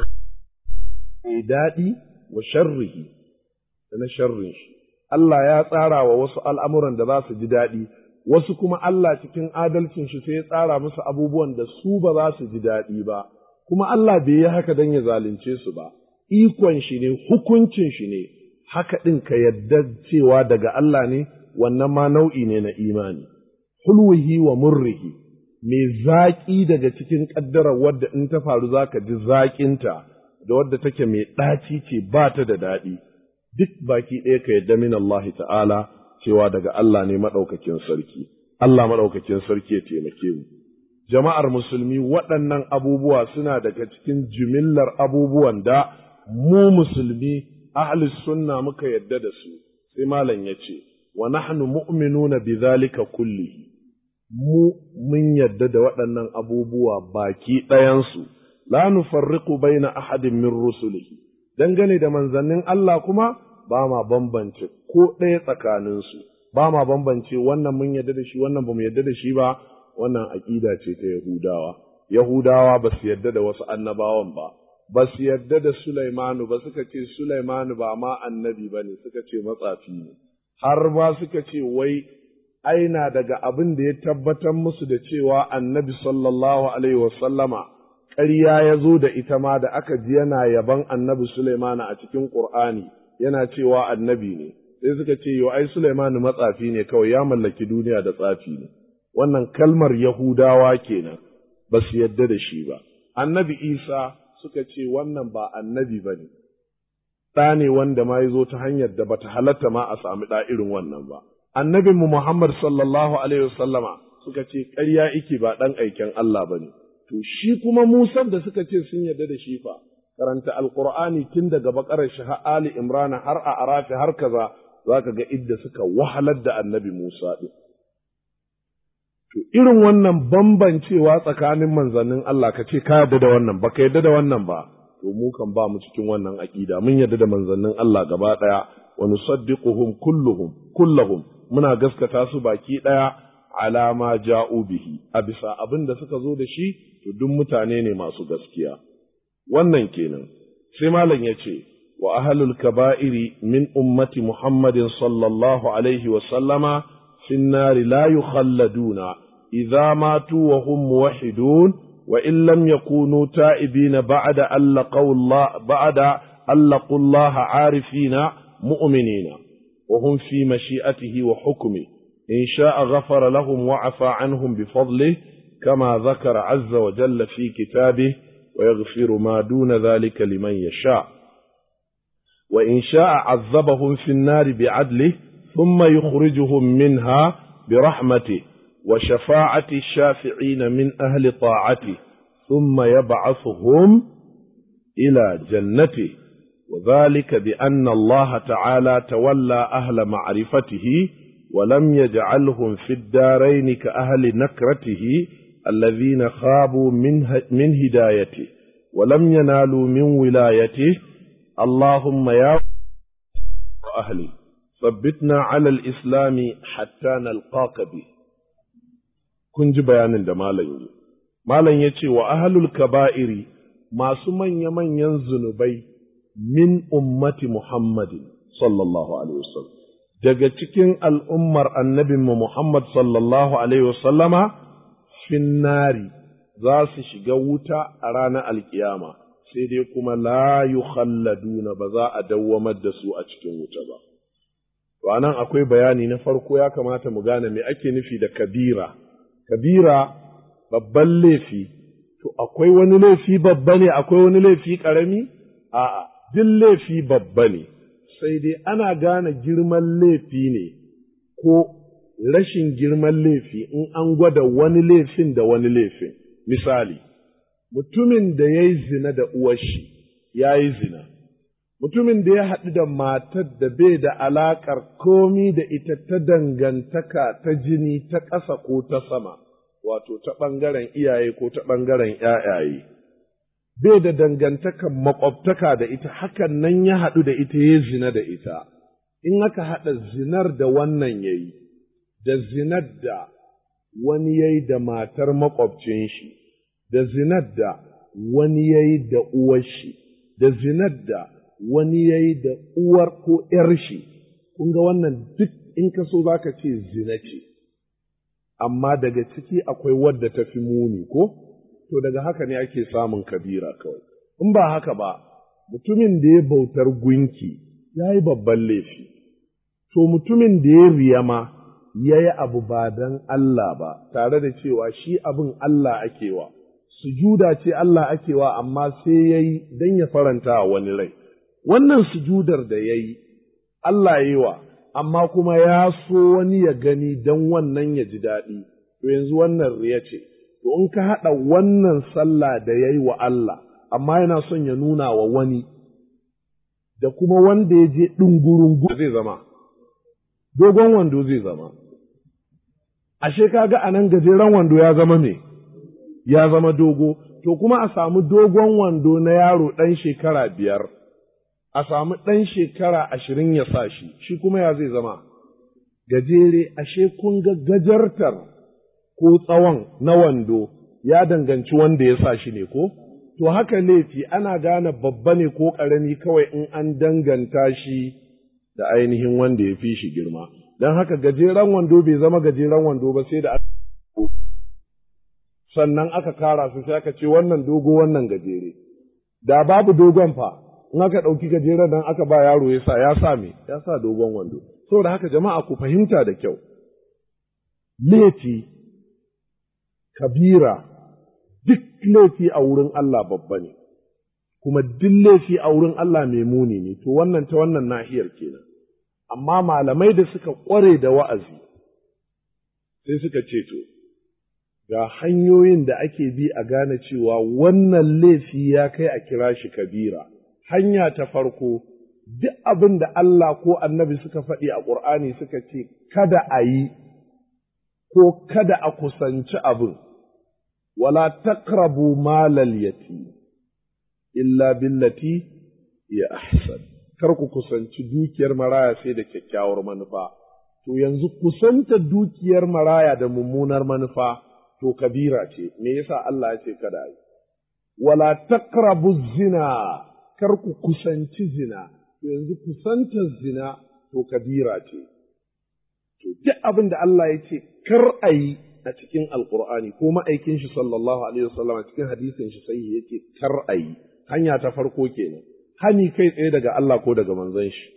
mai daɗi wa sharrihi da na sharrin shi. Allah ya tsara wa wasu al'amuran da za su ji daɗi, wasu kuma Allah cikin adalcin shi sai ya tsara musu abubuwan da su ba za su ji daɗi ba, kuma Allah bai yi haka don ya zalunce su ba, ikon shi ne, hukuncin shi ne, haka ɗin ka yadda cewa daga Allah ne, wannan ma nau'i ne na imani. Hulwihi wa murrihi, mai zaƙi daga cikin ƙaddarar wadda in ta faru za ka ji zaƙinta, da wadda take mai ɗaci ce ba ta da daɗi, duk baki ɗaya ka yadda min Allah ta'ala, cewa daga Allah ne maɗaukakin sarki, Allah maɗaukakin sarki ya taimake mu. Jama'ar musulmi, waɗannan abubuwa suna daga cikin jimillar abubuwan da mu musulmi ahli sunna muka yadda da su. Sai malam ya ce, wa nahnu mu'minuna bi zalika kullihi, mun yadda da waɗannan abubuwa baki ɗayansu, la nufarriqu baina ahadin min rusulihi. Dangane da manzannin Allah kuma ba ma bambance ko ɗaya tsakaninsu, ba ma bambance wannan mun yadda da shi, wannan ba mu yadda da shi ba, wannan aƙida ce ta Yahudawa. Yahudawa ba su yadda da wasu annabawan ba, ba su yadda da Sulaimanu ba, suka ce Sulaimanu ba ma annabi ba ne, suka ce matsafi ne, har ba suka ce wai aina daga abin da ya tabbatar musu da cewa annabi sallallahu alaihi wasallama ƙarya ya zo da ita ma da aka ji yana yaban annabi Sulaimanu a cikin Ƙur'ani. Yana cewa annabi ne, sai suka ce, yo, ai, Sulaimanu matsafi ne kawai, ya mallaki duniya da tsafi ne. Wannan kalmar Yahudawa kenan, ba su yadda da shi ba. Annabi Isa suka ce wannan ba annabi ba ne, ɗa ne wanda ma ya zo ta hanyar da bata halatta ma a sami ɗa irin wannan ba. Annabinmu Muhammad sallallahu alaihi wasallama suka ce ƙarya iki ba ɗan aiken Allah ba ne. To shi kuma Musan da suka ce sun yadda da shi fa, karanta alqur'ani tun daga bakarar shi har Ali Imran har a Arafi har kaza zaka ga idda suka wahalar da annabi Musa din. To irin wannan bambancewa tsakanin manzannin Allah ka ce ka yarda da wannan baka yarda da wannan ba, to mu kan ba mu cikin wannan aqida, mun yarda da manzannin Allah gaba daya wa nusaddiquhum kulluhum muna gaskata su baki daya ala ma ja'u bihi a bisa abin da suka zo da shi to duk mutane ne masu gaskiya wannan kenan sai malam yace wa ahlul kaba'iri min ummati muhammadin sallallahu alaihi wa sallama fi an-nar la yukhalladuna idza matu wa hum muwahhidun wa in lam yakunu ta'ibina ba'da allaqu Allah 'arifina mu'minina wa hum fi mashi'atihi wa hukmihi إن شاء غفر لهم وعفى عنهم بفضله كما ذكر عز وجل في كتابه ويغفر ما دون ذلك لمن يشاء وإن شاء عذبهم في النار بعدله ثم يخرجهم منها برحمته وشفاعة الشافعين من أهل طاعته ثم يبعثهم إلى جنته وذلك بأن الله تعالى تولى أهل معرفته ولم يجعلهم في الدارين كأهل نكرته الذين خابوا من هدايته ولم ينالوا من ولايته اللهم يا أهلي ثبتنا على الإسلام حتى نلقاك به كنت بيان دا مالن يتي وأهل الكبائر ما سمن يمن ينزل بي من أمة محمد صلى الله عليه وسلم daga cikin al'ummar annabinmu Muhammad sallallahu Alaihi wasallama finnari za su shiga wuta a ranar alkiyama, sai dai kuma la yukhalladuna ba za a dawwamar da su a cikin wuta ba. To, anan akwai bayani na farko ya kamata mu gane me ake nufi da kabira. Kabira babban laifi, to akwai wani laifi babba ne, akwai wani laifi ƙarami? A'a, duk laifi babba ne. Sai dai ana gane girman laifi ne ko rashin girman laifi in an gwada wani laifin da wani laifin. Misali, mutumin da ya yi zina da uwarshi ya yi zina, mutumin da ya haɗu da matar da bai da alaƙar komi da ita ta dangantaka ta jini ta ƙasa ko ta sama, wato ta ɓangaren iyaye ko ta ɓangaren ‘ya'yaye. Bai da dangantakan makwabtaka da ita, hakan nan ya haɗu da ita ya zina da ita, in aka haɗa zinar da wannan ya yi, da zinar da wani ya yi da matar makwabcin shi, da zinar da wani ya yi da uwar shi, da zinar da wani ya yi da uwar ko ’yar shi, kun ga wannan duk in ka so za ka ce zina ce, amma daga ciki akwai wadda ta fi muni ko? To daga haka ne ake samun kabira kawai. In ba haka ba, mutumin da ya bautar gunki ya yi babban laifi, to mutumin da ya riya ma ya yi abu ba don Allah ba, tare da cewa shi abin Allah akewa, sujuda ce Allah akewa amma sai ya yi don ya faranta wa wani rai. Wannan sujudar da ya yi, Allah ya yi wa, amma kuma ya so wani ya gani don wannan ya ji daɗi, to yanzu wannan riya ce. To in ka haɗa wannan sallah da ya yi wa Allah, amma yana son ya nuna wa wani, da kuma wanda ya je ɗungurungu zai zama, dogon wando zai zama. Ashe kaga a nan gajeren wando ya zama me? Ya zama dogo, to kuma a samu dogon wando na yaro ɗan shekara 5, a samu ɗan shekara 20 ya sa shi, shi kuma ya zai zama? Gajere, ashe kun ga gajartar ko tsawon na wando ya danganci wanda ya sa shi ne ko? To haka laifi ana gane babba ne ko ƙarami kawai in an danganta shi da ainihin wanda ya fi shi girma. Don haka gajeren wando bai zama gajeren wando ba sai da sannan aka kara su sai aka ce wannan dogo wannan gajere. Da babu dogon fa, in aka ɗauki gajeren nan aka ba yaro ya sa me? Ya sa dogon wando. Saboda haka jama'a ku fahimta da kyau. Laifi kabira duk laifi a wurin Allah babba ne, kuma duk laifi a wurin Allah mai muni ne, to wannan ta wannan nahiyar kenan. Amma malamai da suka ƙware da wa'azi, sai suka ce to, ga hanyoyin da ake bi a gane cewa wannan laifi ya kai a kira shi kabira. Hanya ta farko, duk abin da Allah ko annabi suka faɗi a ƙur'ani suka ce kada a yi ko kada a kusanci abin. ولا تقربوا مال اليتيم إلا بالتي هي أحسن kar ku kusanci dukiyar maraya sai da kyakkyawar manufa to yanzu kusantar dukiyar maraya da mummunar manufa to kabira ce, me yasa Allah ya ce kada yi. Wala taqrabu zina, kar ku kusanci zina, to yanzu kusantar zina to kabira ce. To duk abin da Allah ya ce kar a yi a cikin Alƙur'ani ko ma'aikin shi sallallahu alaihi wasallam a cikin hadisin shi sai yake kar a yi, hanya ta farko kenan, hani kai tsaye daga Allah ko daga manzon shi.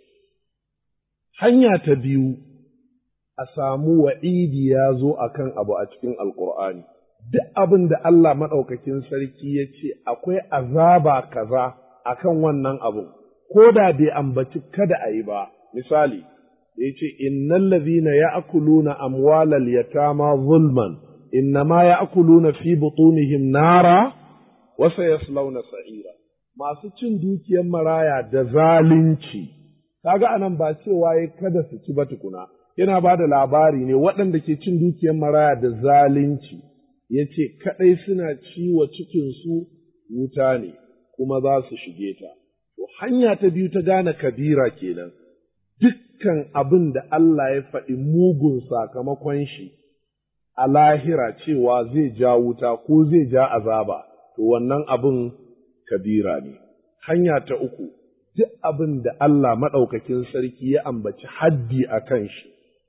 Hanya ta biyu, a samu wa'idi ya zo a kan abu a cikin Alƙur'ani, duk abin da Allah maɗaukakin sarki ya ce akwai azaba kaza a kan wannan abin, ko da bai ambaci kada a yi ba, misali, da ya ce, Innan lazina ya akuluna amwalal yatama zulman, innama ya akuluna fi butunihim nara, wasa yaslauna sa'ira. Masu cin dukiyar maraya da zalunci, kaga anan ba cewa ya kada su ci ba tukuna. Yana ba da labari ne waɗanda ke cin dukiyar maraya da zalunci, ya ce kaɗai suna ciwo cikinsu wuta ne, kuma za su shige ta. To, hanya ta biyu ta gane kabira kenan, dukkan abin da Allah ya faɗi mugun sakamakon shi a lahira cewa zai ja wuta ko zai ja azaba, to wannan abin kabira ne. Hanya ta uku, duk abin da Allah maɗaukakin sarki ya ambaci haddi a kan shi,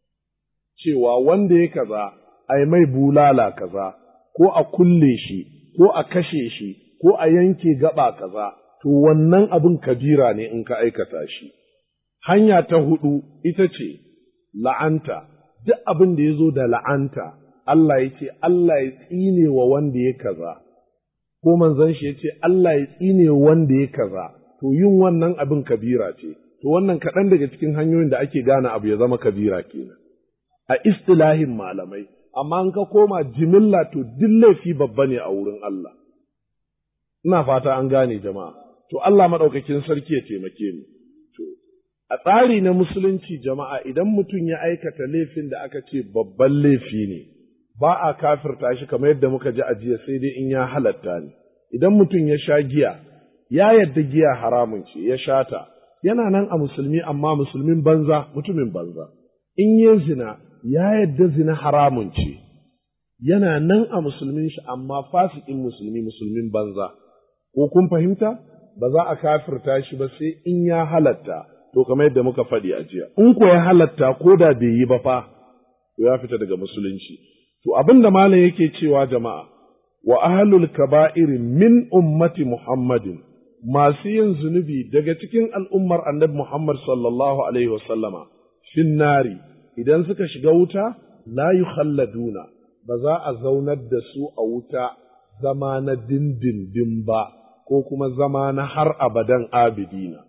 cewa wanda ya kaza, a mai bulala kaza, ko a kulle shi, ko a kashe shi, ko a yanke gaba kaza, to wannan abin kabira ne in ka aikata shi. Hanya ta hudu ita ce la'anta, duk abin da ya zo da la'anta, Allah ya ce Allah ya tsine wa wanda ya kaza, ko manzon shi ya ce Allah ya tsine wa wanda ya kaza, to yin wannan abin kabira ce, to wannan kaɗan daga cikin hanyoyin da ake gane abu ya zama kabira kenan. A istilahin malamai, amma an ka koma jimilla to duk laifi babba ne a wurin Allah. Ina fata an gane jama'a, to Allah maɗaukakin sarki ya taimake mu. To, a tsari na musulunci jama'a idan mutum ya aikata laifin da aka ce babban laifi ne, ba a kafirta shi kamar yadda muka ji a jiya sai dai in ya halatta ne. Idan mutum ya sha giya, ya yadda giya haramun ce, ya sha ta, yana nan a musulmi amma musulmin banza, mutumin banza. In yi zina, ya yadda zina haramun ce, yana nan a musulmin shi amma fasikin musulmi, musulmin banza. Ko kun fahimta? Ba za a kafirta shi ba sai in ya halatta, to kamar yadda muka faɗi a jiya. In ko ya halatta ko da bai yi ba fa, to ya fita daga musulunci. To abin da malam yake cewa jama'a, wa ahlul kaba'iri min ummati Muhammadin, masu yin zunubi daga cikin al'ummar annabi Muhammad sallallahu alaihi wasallama, finnari, idan suka shiga wuta, la yukhalladuna, ba za a zaunar da su a wuta zama na dindindin ba, ko kuma zama na har abadan abidina.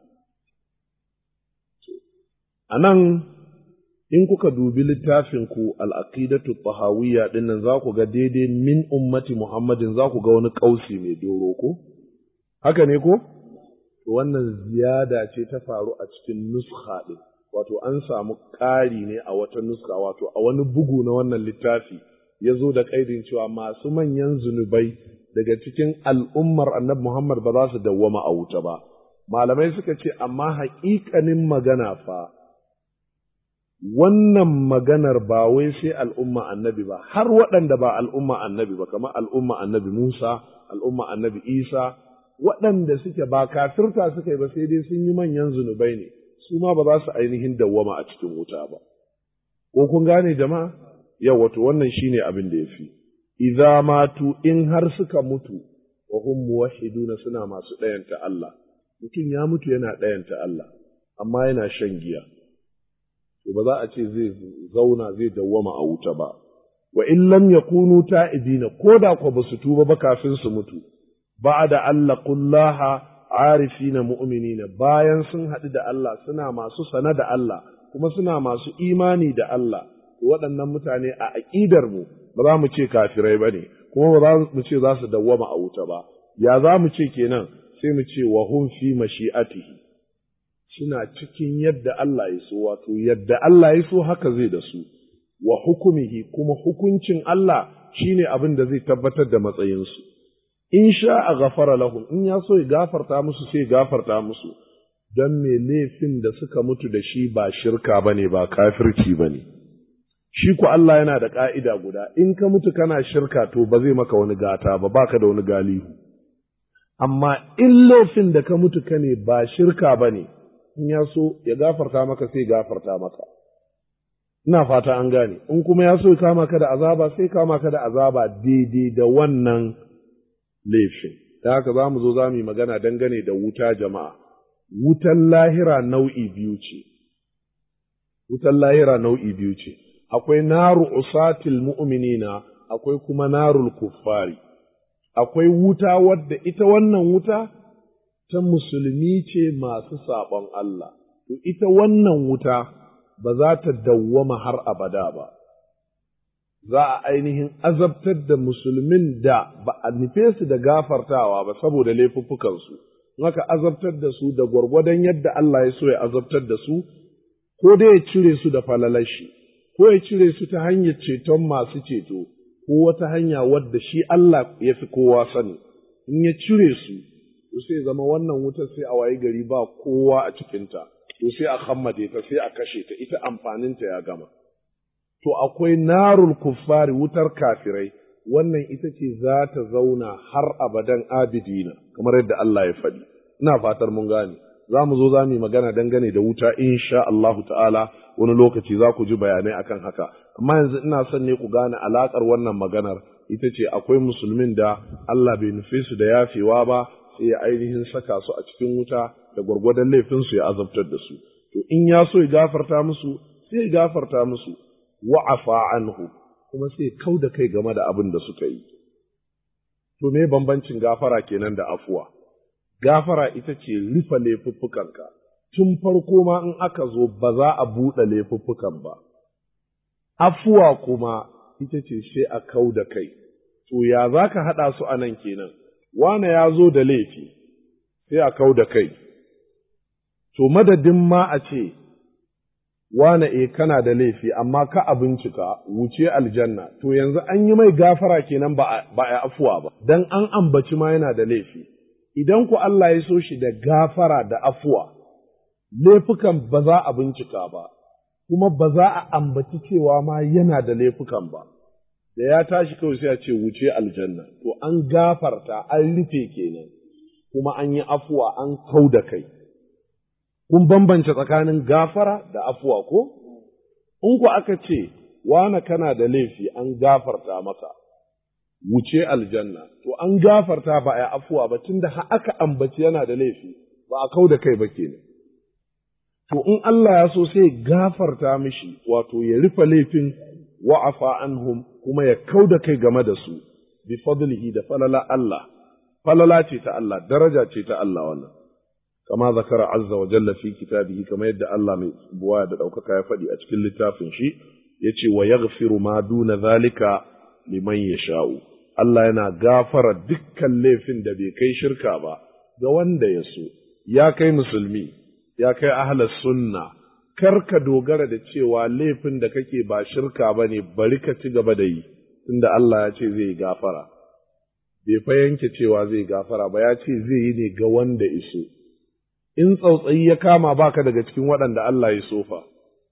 A nan, in kuka dubi littafinku al'aqidatu tahawiyya ɗin nan za ku ga daidai min ummati Muhammadin za ku ga wani ƙausi mai doro ko? Haka ne ko? Wannan ziyada ce ta faru a cikin nuskha ɗin, wato an samu ƙari ne a wata nuska, wato a wani bugu na wannan littafi ya zo da ƙaidin cewa masu manyan zunubai daga cikin al'ummar annabi Muhammad ba za su dawwama a wuta ba. Malamai suka ce, amma haƙiƙanin magana fa, wannan maganar ba wai sai al'umma annabi ba, har waɗanda ba al'umma annabi ba, kamar al'umma annabi Musa, al'umma annabi Isa, waɗanda suke ba kafirta suka yi ba sai dai sun yi manyan zunubai ne, su ma ba za su ainihin dawwama a cikin wuta ba. Ko kun gane jama'a? Yau wato wannan shine abin da ya fi. Idza matu in har suka mutu, wa hum muwahhiduna suna masu ɗayanta Allah. Mutum ya mutu yana ɗayanta Allah, amma yana shan giya. To ba za a ce zai zauna zai dawwama a wuta ba. Wa in lam yakunu ta'ibina, ko da ko ba su tuba ba kafin su mutu. Ba'da Allah kullaha arifina mu'minina, bayan sun haɗu da Allah suna masu sana da Allah kuma suna masu imani da Allah, waɗannan mutane a aƙidar mu ba za mu ce kafirai ba ne, kuma ba za mu ce za su dawwama a wuta ba. Ya za mu ce kenan? Sai mu ce wa hum fi mashi'atihi, suna cikin yadda Allah ya so, wato yadda Allah ya so haka zai da su, wa hukumihi, kuma hukuncin Allah shine abin da zai tabbatar da matsayinsu. In sha'a ghafara lahum, in ya so ya gafarta musu sai gafarta musu, don me laifin da suka mutu da shi ba shirka bane ba kafirci bane. shi ku Allah yana da ƙa'ida guda, in ka mutu kana shirka to ba zai maka wani gata ba, baka da wani galihu. Amma in laifin da ka mutu ka ne ba shirka ba ne, in ya so ya gafarta maka sai gafarta maka. Ina fata an gane, in kuma ya so ya kama ka da azaba sai kama ka da azaba daidai da wannan laifin. Da haka za mu zo za mu yi magana dangane da wuta jama'a. Wutan lahira nau'i biyu ce. Wutan lahira nau'i biyu ce. Akwai naru usatil mu'minina, akwai kuma narul kuffari. Akwai wuta wadda ita wannan wuta ta musulmi ce masu saɓon Allah. To ita wannan wuta ba za ta dawwama har abada ba. Za a ainihin azabtar da musulmin da ba a nufe su da gafartawa ba saboda laifuffukansu, in aka azabtar da su da gwargwadon yadda Allah ya so ya azabtar da su, ko dai ya cire su da falalashi, ko ya cire su ta hanyar ceton masu ceto, ko wata hanya wadda shi Allah ya fi kowa sani, in ya cire su, to sai zama wannan wutar sai a wayi gari ba kowa a cikinta, to sai a hammade ta sai a kashe ta, ita amfaninta ya gama. To akwai narul kuffari wutar kafirai, wannan ita ce za ta zauna har abadan abidina, kamar yadda Allah ya faɗi. Ina fatar mun gane, za mu zo za mu yi magana dangane da wuta insha Allahu ta'ala wani lokaci za ku ji bayanai akan haka. Amma yanzu ina son ne ku gane alaƙar wannan maganar ita ce akwai musulmin da Allah bai nufe su da yafewa ba sai ya ainihin saka su a cikin wuta da gwargwadon laifinsu ya azabtar da su. To in ya so ya gafarta musu sai ya gafarta musu. Wa'afa anhu kuma sai kau da kai game da abin da suka yi. To me bambancin gafara kenan da afuwa? Gafara ita ce rufe laifuffukanka, tun farko ma in aka zo ba za a buɗe laifuffukan ba. Afuwa kuma ita ce sai a kau da kai. To ya za ka haɗa su a nan kenan? Wane ya zo da laifi, sai a kau da kai. To madadin ma a ce, wane kana da laifi amma ka a bincika wuce aljanna to yanzu an yi mai gafara kenan ba a afuwa ba dan an ambaci ma yana da laifi idan ku Allah ya so shi da gafara da afuwa laifukan ba za a bincika ba kuma ba za a ambaci cewa ma yana da laifukan ba da ya tashi kawai sai a ce wuce aljanna to an gafarta an rufe kenan kuma an yi afuwa an kau da kai. Kun bambance tsakanin gafara da afuwa ko? In ku aka ce, wane kana da laifi an gafarta maka, wuce aljanna, to an gafarta ba a afuwa ba tunda aka ambaci yana da laifi ba a kau da kai ba kenan. To in Allah ya so sai gafarta mishi, wato ya rufe laifin wa'afa anhum kuma ya kau da kai game da su, bi fadlihi da falala Allah, falala ce ta Allah, daraja ce ta Allah wannan. kama zakara azza wa jalla fi kitabihi kama yadda Allah mai buwa da ɗaukaka ya faɗi a cikin littafin shi yace wa yaghfiru ma duna zalika liman yasha'u Allah yana gafara dukkan laifin da bai kai shirka ba ga wanda ya so ya kai musulmi ya kai ahlus sunna kar ka dogara da cewa laifin da kake ba shirka bane bari ka ci gaba da yi tunda Allah ya ce zai gafara bai fa yanke cewa zai gafara ba ya ce zai yi ne ga wanda iso in tsautsayi ya kama baka daga cikin waɗanda Allah ya sofa.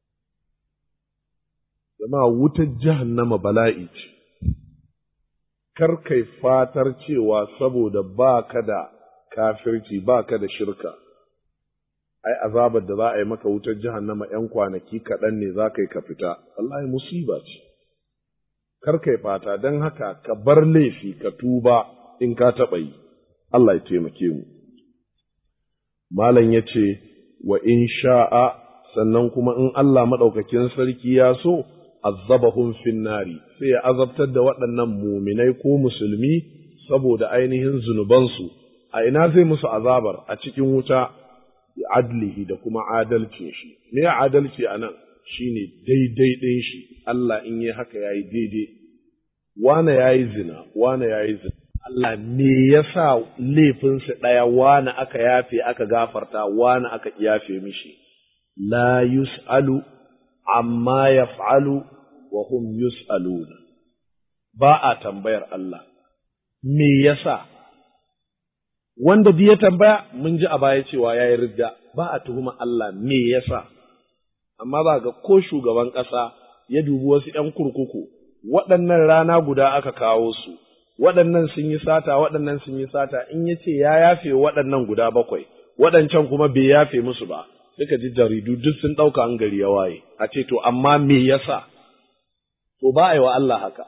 Zama wutar jahannama bala'i ce, kar kai fatar cewa saboda baka da kafirci baka da shirka, ai azabar da za a yi maka wutar jahannama ‘yan kwanaki kaɗan ne za ka yi ka fita, Allah musiba ce. Kar kai fata don haka ka bar laifi ka tuba in ka taɓa yi, Allah ya taimake mu. Malam ya ce, wa in sha'a sannan kuma in Allah maɗaukakin sarki ya so, azabahum finnari sai ya azabtar da waɗannan muminai ko musulmi saboda ainihin zunubansu, a ina zai musu azabar a cikin wuta bi adlihi da kuma adalcin shi. Me ya adalci a nan shi ne daidai ɗin shi, Allah in yi haka ya yi daidai, wane ya yi zina, wane ya yi zina. Allah me yasa laifinsa ɗaya wani aka yafe aka gafarta wani aka yafe mishi la yus'alu amma yaf'alu wa hum yus'aluna ba a tambayar Allah me yasa wanda ya tambaya mun ji a baya cewa yayi ridda ba a tuhuma Allah me yasa amma ba ga ko shugaban ƙasa ya dubi wasu ‘yan kurkuku, waɗannan rana guda aka kawo su, waɗannan sun yi sata, waɗannan sun yi sata, in ya ce ya yafe waɗannan guda 7, waɗancan kuma bai yafe musu ba, suka ji jaridu duk sun ɗauka an gari ya waye, a ce to amma me yasa? To ba a yi wa Allah haka.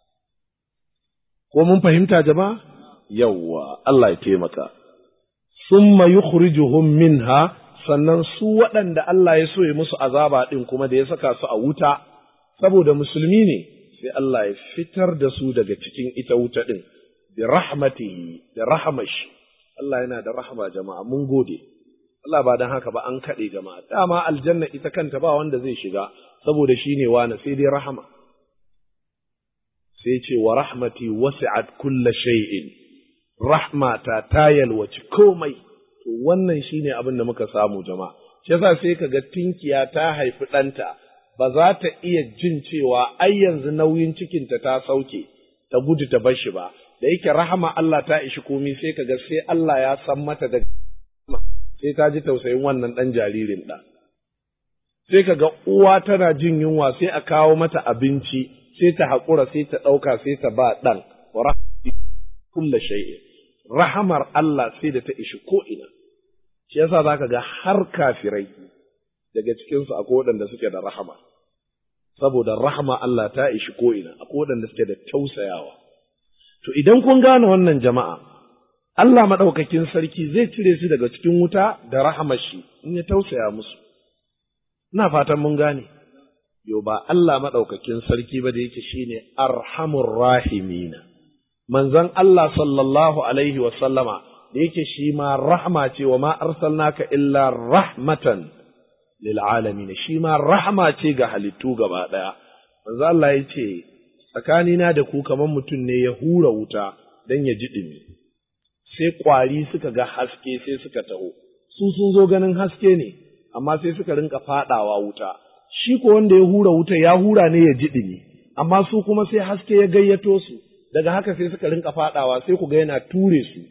Ko mun fahimta jama'a? Yawwa, Allah ya taimaka. Summa yukhrijuhum minha, sannan su waɗanda Allah ya so ya musu azaba ɗin kuma da ya saka su a wuta, saboda musulmi ne, sai Allah ya fitar da su daga cikin ita wuta ɗin, bi rahmatihi, da rahamashi. Allah yana da rahama jama'a, mun gode. Allah ba don haka ba an kaɗe jama'a, dama aljanna ita kanta ba wanda zai shiga, saboda shi ne wani sai dai rahama. Sai ce wa rahmati wasi'at kulla shay'in, rahmata ta yalwaci komai. To wannan shine abin da muka samu jama'a. Shi yasa sai kaga tinkiya ta haifi ɗanta, ba za ta iya jin cewa ai yanzu nauyin cikinta ta sauke, ta gudu ta bar shi ba. Da yake rahama Allah ta ishi komai sai kaga sai Allah ya san mata da sai ta ji tausayin wannan ɗan jaririn ɗan. Sai kaga uwa tana jin yunwa sai a kawo mata abinci, sai ta haƙura sai ta ɗauka sai ta ba ɗan. Wa rahmati kulla shay'in. Rahamar Allah sai da ta ishi ko'ina, shi yasa za ka ga har kafirai daga cikinsu akwai waɗanda suke da rahama, saboda rahama Allah ta ishi ko'ina, akwai waɗanda suke da tausayawa. To idan kun gane wannan jama'a, Allah maɗaukakin sarki zai cire su daga cikin wuta da rahamar shi in ya tausaya musu. Ina fatan mun gane, yo ba Allah maɗaukakin sarki ba da yake shine arhamur rahimina. Manzon Allah sallallahu alaihi wa sallama da yake shi ma rahma ce wa ma arsalnaka illa rahmatan lil alamin, shi ma rahma ce ga halittu gaba daya. Manzon Allah ya ce tsakanina da ku kamar mutum ne ya hura wuta dan ya ji dumi, sai kwari suka ga haske sai suka taho, su sun zo ganin haske ne amma sai suka rinka fadawa wuta, shi ko wanda ya hura wuta ya hura ne ya ji dumi, amma su kuma sai haske ya gayyato su, daga haka sai suka rinka fadawa sai ku ga yana ture su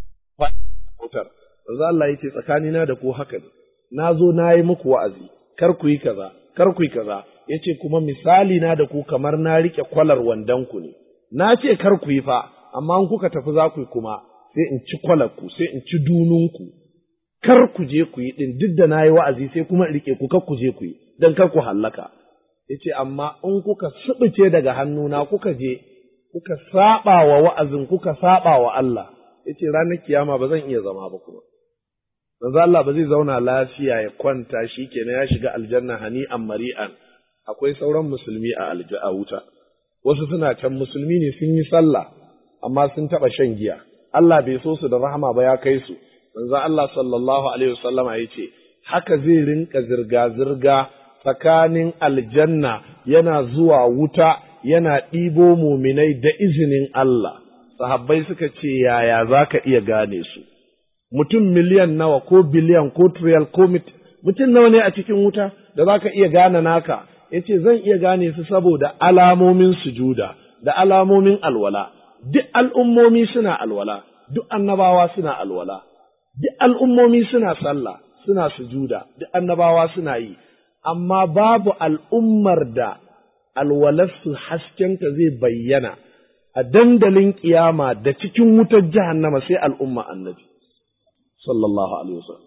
wutar. Manzo Allah yace tsakanina da ku haka ne, na zo na yi muku wa'azi kar ku yi kaza kar ku yi kaza, yace kuma misali na da ku kamar na rike kwalar wandan ku ne, na ce kar ku yi fa, amma in kuka tafi za ku yi kuma sai in ci kwalar ku, sai in ci dunun ku, kar ku je ku yi din, duk da na yi wa'azi sai kuma in rike ku kar ku je ku yi dan kar ku hallaka. Yace amma in kuka subuce daga hannuna kuka je kuka saba wa wa'azin, kuka saba wa Allah, yace ranar kiyama ba zan iya zama ba kuma. Manzo Allah ba zai zauna lafiya ya kwanta shikenan ya shiga aljanna hani'an mari'an. Akwai sauran musulmi a wuta. Wasu suna can musulmi ne sun yi sallah amma sun taba shan giya. Allah bai so su da rahama ba ya kai su. Manzo Allah sallallahu alaihi wasallama yace haka zai rinka zirga zirga tsakanin aljanna yana zuwa wuta yana ɗibo muminai da izinin Allah. Sahabbai suka ce yaya za ka iya gane su, mutum miliyan nawa ko biliyan ko triliyan ko mutum nawa ne a cikin wuta da za ka iya gane naka? Ya ce zan iya gane su saboda alamomin sujuda da alamomin alwala. Duk al'ummomi suna alwala, duk annabawa suna alwala, duk al'ummomi suna sallah, suna sujuda, duk annabawa suna yi, amma babu al'ummar da alwalarsu haskenta zai bayyana a dandalin kiyama da cikin wutar jahannama sai al'umma annabi sallallahu alaihi wasallam.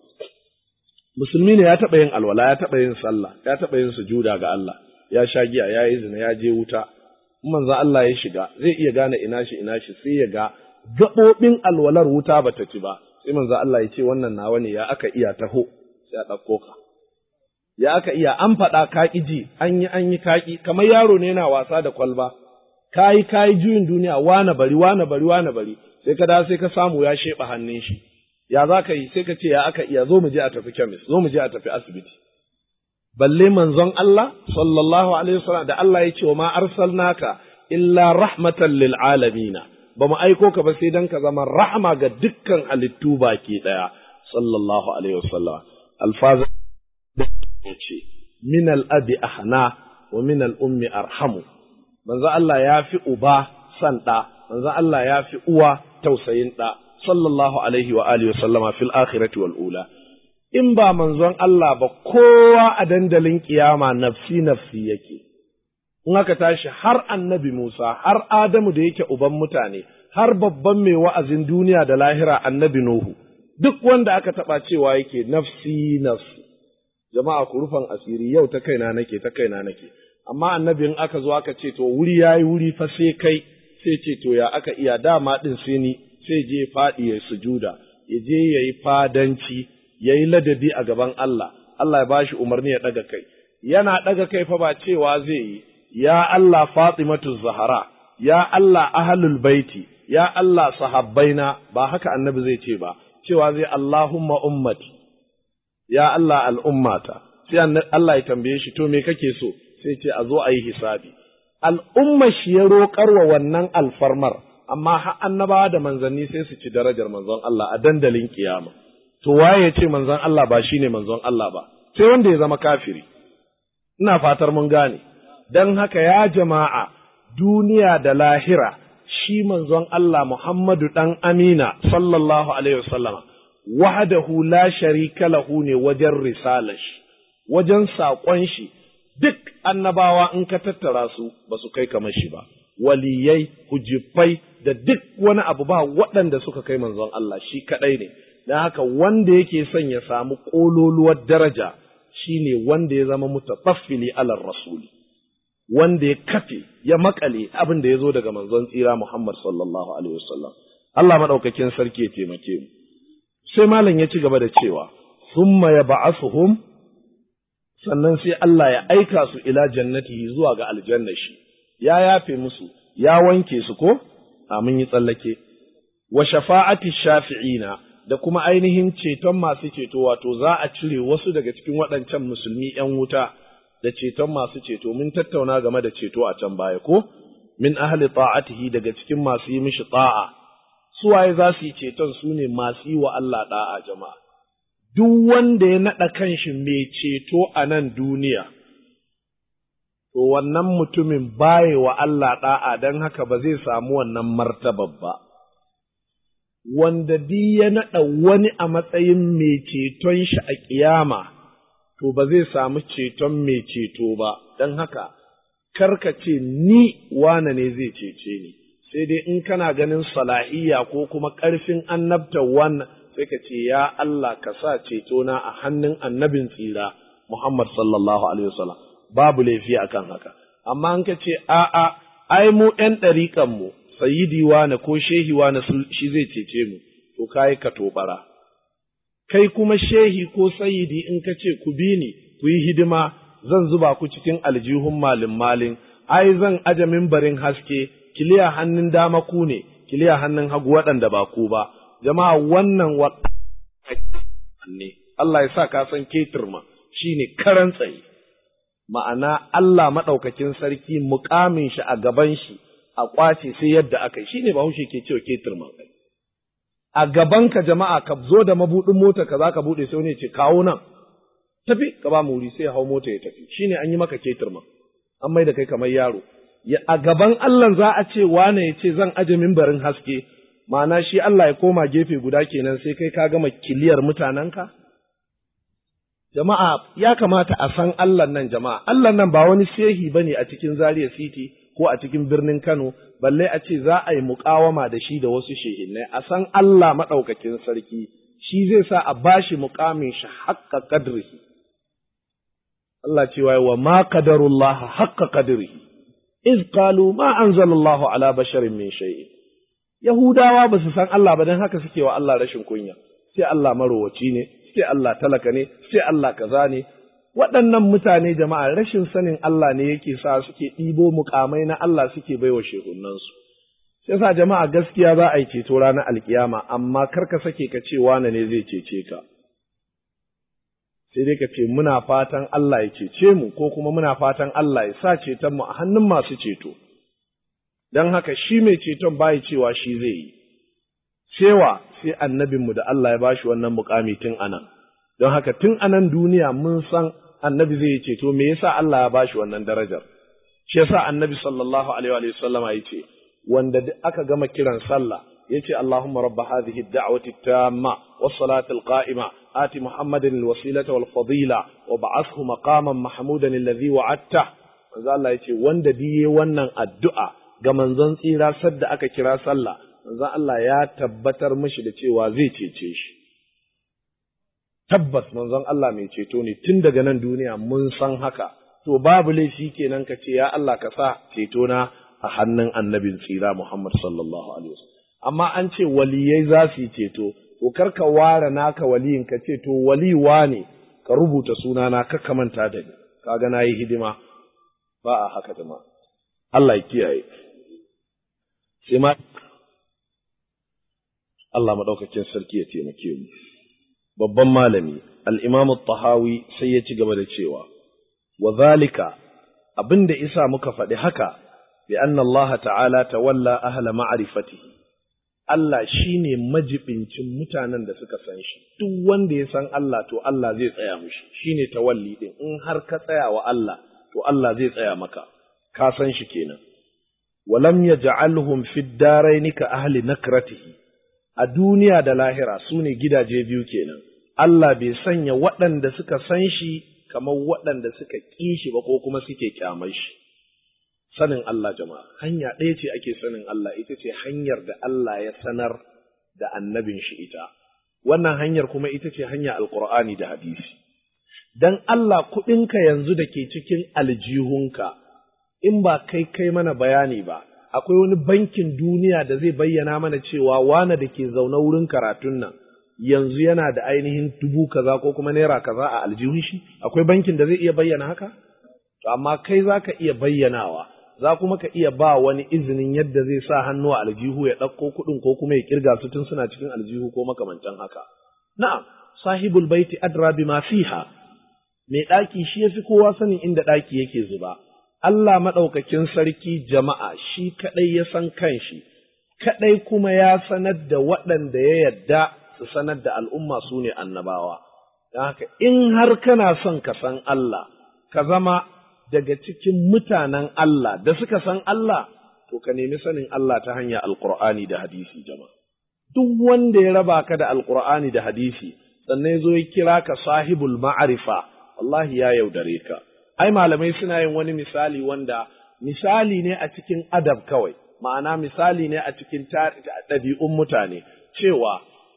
Musulmi ne ya taɓa yin alwala, ya taɓa yin sallah, ya taɓa yin sujuda ga Allah, ya sha giya, ya yi zina, ya je wuta. In manzo Allah ya shiga zai iya gane ina shi sai ya ga gaɓoɓin alwalar wuta bata ci ba, sai manzo Allah ya ce wannan nawa ne, ya aka iya taho sai a ɗauko ka. Ya aka iya an faɗa kaƙi ji, an yi kaƙi, kamar yaro ne yana wasa da kwalba, kayi juyin duniya wane bari, sai ka da sai ka samu ya sheɓa hannun shi. Ya za ka yi sai ka ce ya aka iya zo mu je a tafi kemis, zo mu je a tafi asibiti. Balle manzon Allah sallallahu alaihi wasallam da Allah ya ce wa ma arsalnaka illa rahmatan lil alamina, ba mu aiko ka ba sai dan ka zama rahama ga dukkan halittu baki daya sallallahu alaihi wasallam. Alfaza ce min al-abi ahna wa min al-ummi arhamu. Manzo Allah ya fi uba san ɗa, manzo Allah ya fi uwa tausayin ɗa, sallallahu alaihi wa alihi wa sallama fil akhirati wal ula. In ba manzon Allah ba kowa a dandalin kiyama nafsi nafsi yake, in aka tashi har annabi Musa, har Adamu da yake uban mutane, har babban mai wa'azin duniya da lahira annabi Nuhu, duk wanda aka taɓa cewa yake nafsi nafsi. Jama'a ku rufan asiri yau ta kaina nake. Amma annabin aka zo aka ce to wuri yayi wuri fa sai kai, sai ce to ya aka iya dama ɗin sai ni, sai je faɗi ya sujuda, ya je ya yi fadanci, ya yi ladabi a gaban Allah, Allah ya bashi umarni ya ɗaga kai. Yana ɗaga kai fa ba cewa zai yi, ya Allah Fatimatu Zahara, ya Allah ahlul baiti, ya Allah sahabbaina, ba haka annabi zai ce ba, cewa zai Allahumma ummati, ya Allah al'ummata, sai Allah ya tambaye shi to me kake so, sai ce a zo a yi hisabi. Al'umma shi ya roƙar wa wannan alfarmar, amma har annabawa da manzanni sai su ci darajar manzon Allah a dandalin kiyama. To waye ya ce manzon Allah ba shine manzon Allah ba, sai wanda ya zama kafiri. Ina fatar mun gane, don haka ya jama'a duniya da lahira shi manzon Allah Muhammadu ɗan Amina sallallahu alaihi wasallama wahdahu la sharika lahu ne wajen risalar shi, wajen saƙon shi. Duk annabawa in ka tattara su ba su kai kamar shi ba, waliyai, hujjifai da duk wani abu ba waɗanda suka kai manzon Allah shi kaɗai ne. Don haka wanda yake son ya samu ƙololuwar daraja shine wanda ya zama mutafaffili alar rasuli, wanda ya kafe ya makale abin da ya zo daga manzon tsira Muhammad sallallahu alaihi wasallam. Allah maɗaukakin sarki ya taimake mu. Sai malam ya ci gaba da cewa summa yab'athuhum, sannan sai Allah ya aika su ila jannatihi zuwa ga aljanna shi, ya yafe musu, ya wanke su ko? Amin yi tsallake. Wa shafa'ati shafi'ina, da kuma ainihin ceton masu ceto, wato za a cire wasu daga cikin waɗancan musulmi ‘yan wuta da ceton masu ceto, mun tattauna game da ceto a can baya ko? Min ahli ta'atihi, daga cikin masu yi mishi ta'a. Suwaye za su yi ceton su ne masu yi wa Allah ɗa'a jama'a. Duk wanda ya naɗa kanshi mai ceto a nan duniya, to wannan mutumin baye wa Allah ɗa'a don haka ba zai samu wannan martabar ba. Wanda di ya naɗa wani a matsayin mai ceton shi a ƙiyama, to ba zai samu ceton mai ceto ba, don haka karka ce ni wane ne zai cece ni, sai dai in kana ganin salahiyya ko kuma ƙarfin annabta wannan, sai ka ce ya Allah ka sa cetona a hannun annabin tsira Muhammad sallallahu alaihi wasallam, babu laifi akan haka. Amma in ka ce a'a ai mu ƴan ɗariƙan mu sayyidi wane ko shehi wane shi zai cece mu, to kai ka tobara. Kai kuma shehi ko sayyidi in ka ce ku bi ni ku yi hidima, zan zuba ku cikin aljihun malin, ai zan aje mimbarin haske, kiliya hannun dama ku ne, kiliya hannun hagu waɗanda ba ku ba. Jama'a wannan ne, Allah ya sa ka san ketirma shi ne karan tsaye, ma'ana Allah maɗaukakin sarki muƙamin shi a gaban shi a ƙwace sai yadda aka yi, shi ne Bahaushe ke cewa ketirma. A gabanka jama'a ka zo da mabuɗin mota ka za ka buɗe sai wani ce kawo nan, tafi ka ba mu wuri sai ya hau mota ya tafi, shi ne an yi maka ketirma, an mai da kai kamar yaro. A gaban Allah za a ce wane ya ce zan aje mimbarin haske, ma'ana shi Allah ya koma gefe guda kenan sai kai ka gama kiliyar mutanenka? Jama'a ya kamata a san Allah nan jama'a, Allah nan ba wani shehi ba ne a cikin Zaria City ko a cikin birnin Kano, balle a ce za a yi muƙawama da shi da wasu shehinnai, a san Allah maɗaukakin sarki, shi zai sa a bashi muƙamin shi haƙƙa ƙadrihi. Allah cewa wa ma qadarullah haƙƙa ƙadrihi, iz qalu ma anzalallahu ala basharin min shay'in. Yahudawa ba su san Allah ba don haka suke wa Allah rashin kunya, sai Allah marowaci ne, sai Allah talaka ne, sai Allah kaza ne. Waɗannan mutane jama'a rashin sanin Allah ne yake sa suke ɗibo mukamai na Allah suke baiwa shehunansu. Sai sa jama'a gaskiya za a yi ceto ranar alkiyama, amma kar ka sake ka ce wane ne zai cece ka. Sai dai ka ce muna fatan Allah ya cece mu, ko kuma muna fatan Allah ya sa ceton mu a hannun masu ceto. Don haka shi mai ceton bai cewa shi zai yi, cewa sai annabinmu da Allah ya bashi wannan mukami tun anan. Don haka tun anan duniya mun san annabi zai ceto, me yasa Allah ya bashi wannan darajar? Shi yasa annabi sallallahu alaihi wa sallama yace wanda duk aka gama kiran sallah yace Allahumma rabb hadhihi ad-da'wati at-tamma was-salati al-qa'ima ati Muhammadan al-wasilata wal-fadila wa ba'athhu maqaman mahmudan alladhi wa'adta. manzo Allah ya ce wanda diye wannan addu'a ga manzon tsira sadda aka kira sallah manzo Allah ya tabbatar mishi da cewa zai cece shi. Tabbas manzon Allah mai ceto ne tun daga nan duniya mun san haka, to babu laifi kenan ka ce ya Allah ka sa ceto na a hannun annabin tsira Muhammad sallallahu alaihi wasallam. Amma an ce waliyai za su yi ceto, to kar ka ware naka waliyin ka ce to waliwa ne ka rubuta sunana ka manta da ni, kaga na yi hidima, ba a haka jama'a. Allah ya kiyaye. Sai ma Allah madaukakin sarki ya taimake mu. Babban malami al-Imam tahawi sai ya ci gaba da cewa wa zalika abinda isa muka faɗi haka bi anna Allah ta'ala tawalla ahla ma'rifatihi, Allah shine majibincin mutanen da suka san shi. Duk wanda ya san Allah to Allah zai tsaya mishi, shine tawalli din. In har ka tsaya wa Allah to Allah zai tsaya maka, ka san shi kenan. Walam yaj'alhum fid darain ka ahli nakratihi, a duniya da lahira su ne gidaje biyu kenan. Allah bai sanya waɗanda suka san shi kamar waɗanda suka ƙi shi ba ko kuma suke ƙyamar shi. Sanin Allah jama'a, hanya ɗaya ce ake sanin Allah, ita ce hanyar da Allah ya sanar da annabin shi ita. Wannan hanyar kuma ita ce hanya Alƙur'ani da hadisi. Dan Allah kuɗinka yanzu da ke cikin aljihunka, in ba kai mana bayani ba, akwai wani bankin duniya da zai bayyana mana cewa wane da ke zaune wurin karatun nan yanzu yana da ainihin 1000 kaza ko kuma naira kaza a aljihun shi? Akwai bankin da zai iya bayyana haka? To amma kai za ka iya bayyanawa, za kuma ka iya ba wani izinin yadda zai sa hannu a aljihu ya ɗauko kuɗin ko kuma ya kirga su tun suna cikin aljihu ko makamantan haka. Na'am, sahibul baiti adra bima fiha, mai ɗaki shi ya fi kowa sanin inda ɗaki yake zuba. Allah maɗaukakin sarki jama'a shi kaɗai ya san kanshi, kaɗai kuma ya sanar da waɗanda ya yadda su sanar da al'umma su ne annabawa. Don haka in har kana son ka san Allah, ka zama daga cikin mutanen Allah da suka san Allah, to ka nemi sanin Allah ta hanyar Alƙur'ani da hadisi jama'a. Duk wanda ya raba ka da Alƙur'ani da hadisi, sannan ya zo ya kira ka sahibul ma'arifa, wallahi ya yaudare ka. Ai malamai suna yin wani misali wanda misali ne a cikin adab kawai, ma'ana misali ne a cikin ɗabi'un mutane, cewa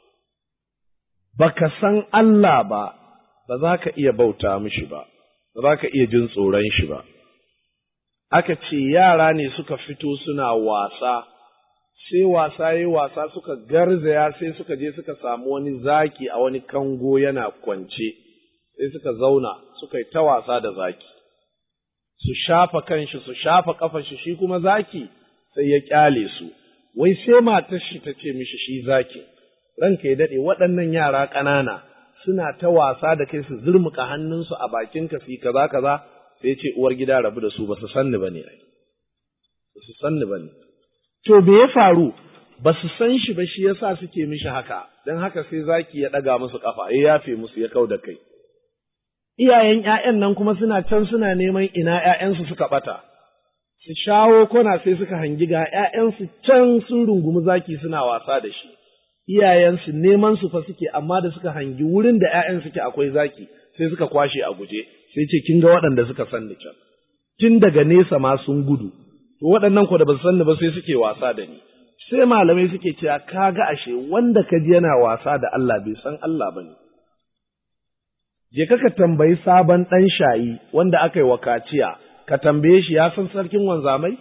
baka san Allah ba, ba za ka iya bauta mishi ba, ba za ka iya jin tsoron shi ba. Aka ce yara ne suka fito suna wasa, sai wasa yi wasa suka garzaya sai suka je suka samu wani zaki a wani kango yana kwance. Sai suka zauna suka yi ta wasa da zaki, su shafa kanshi su shafa ƙafashi, shi kuma zaki sai ya ƙyale su. Wai sai matar shi ta ce mishi shi zaki, ranka ya daɗe waɗannan yara ƙanana suna ta wasa da kai su zurmuka hannunsu a bakinka su yi kaza kaza. Sai ce uwar gida rabu da su, ba su sanni ba ne, ba su sanni ba ne. To me ya faru? Ba su san shi ba, shi yasa suke mishi haka, don haka sai zaki ya ɗaga musu ƙafa, ya yafe musu, ya kau da kai. Iyayen ’ya'yan nan kuma suna can suna neman ina ’ya'yansu suka ɓata, su shawo kwana sai suka hangi ga ’ya'yansu can sun rungumi zaki suna wasa da shi. Iyayensu neman su fa suke, amma da suka hangi wurin da ’ya'yan suke akwai zaki, sai suka kwashe a guje, sai ce kin ga waɗanda suka san ni can. Tun daga nesa ma sun gudu, to waɗannan ko da ba su san ni ba sai suke wasa da ni. Sai malamai suke cewa kaga ashe wanda ka ji yana wasa da Allah bai san Allah ba ne. Je ka tambayi sabon ɗan shayi wanda aka yi wa kaciya, ka tambaye shi ya san sarkin wanzamai?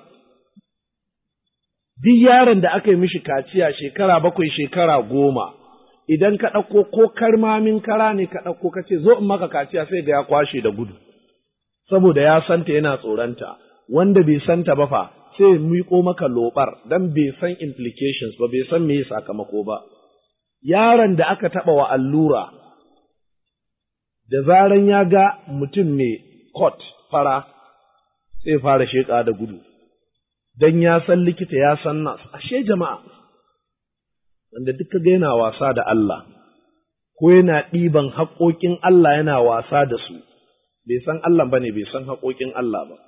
Duk yaron da aka yi mishi kaciya shekara 7, shekara 10, idan ka ɗauko ko karmamin kara ne ka ɗauko ka ce zo in maka kaciya sai ga ya kwashe da gudu, saboda ya santa yana tsoronta. Wanda bai santa ba fa sai ya miƙo maka lobar dan bai san implications ba, bai san me sakamako ba. Yaron da aka taɓa wa allura, da zaran ya ga mutum mai kot fara sai fara sheƙa da gudu, don ya san likita ya san nas. Ashe jama'a, wanda duka ga yana wasa da Allah, ko yana ɗiban haƙoƙin Allah yana wasa da su, bai san Allah ba ne, bai san haƙoƙin Allah ba.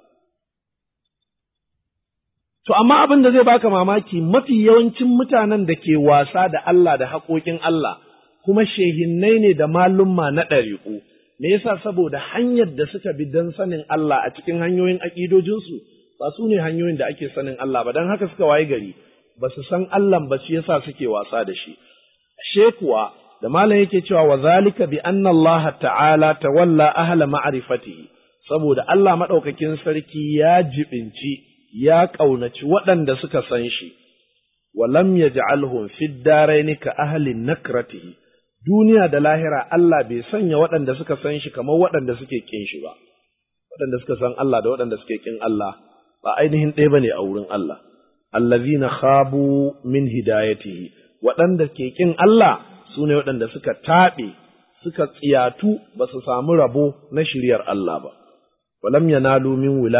To, amma abin da zai baka mamaki, mafi yawancin mutanen da ke wasa da Allah da haƙoƙin Allah, kuma shehinnai ne da malumma na ɗariƙu, me yasa saboda hanyar da suka bi don sanin Allah a cikin hanyoyin aƙidojinsu ba su ne hanyoyin da ake sanin Allah ba, don haka suka waye gari ba su san Allah ba, shi yasa suke wasa da shi. Ashe kuwa da malam yake cewa wa zalika bi anna Allah ta'ala tawalla ahla ma'rifatihi, saboda Allah madaukakin sarki ya jibinci ya kaunaci waɗanda suka san shi, wa lam yaj'alhum fid darain ka ahli nakratihi, duniya da lahira Allah bai sanya waɗanda suka san shi kamar waɗanda suke kin shi ba. Waɗanda suka san Allah da waɗanda suke kin Allah ba ainihin ɗaya bane a wurin Allah. Allazina khabu min hidayatihi, waɗanda ke kin Allah su ne waɗanda suka taɓe, suka tsiyatu, ba su samu rabo na shiryar Allah ba. Walam yanalu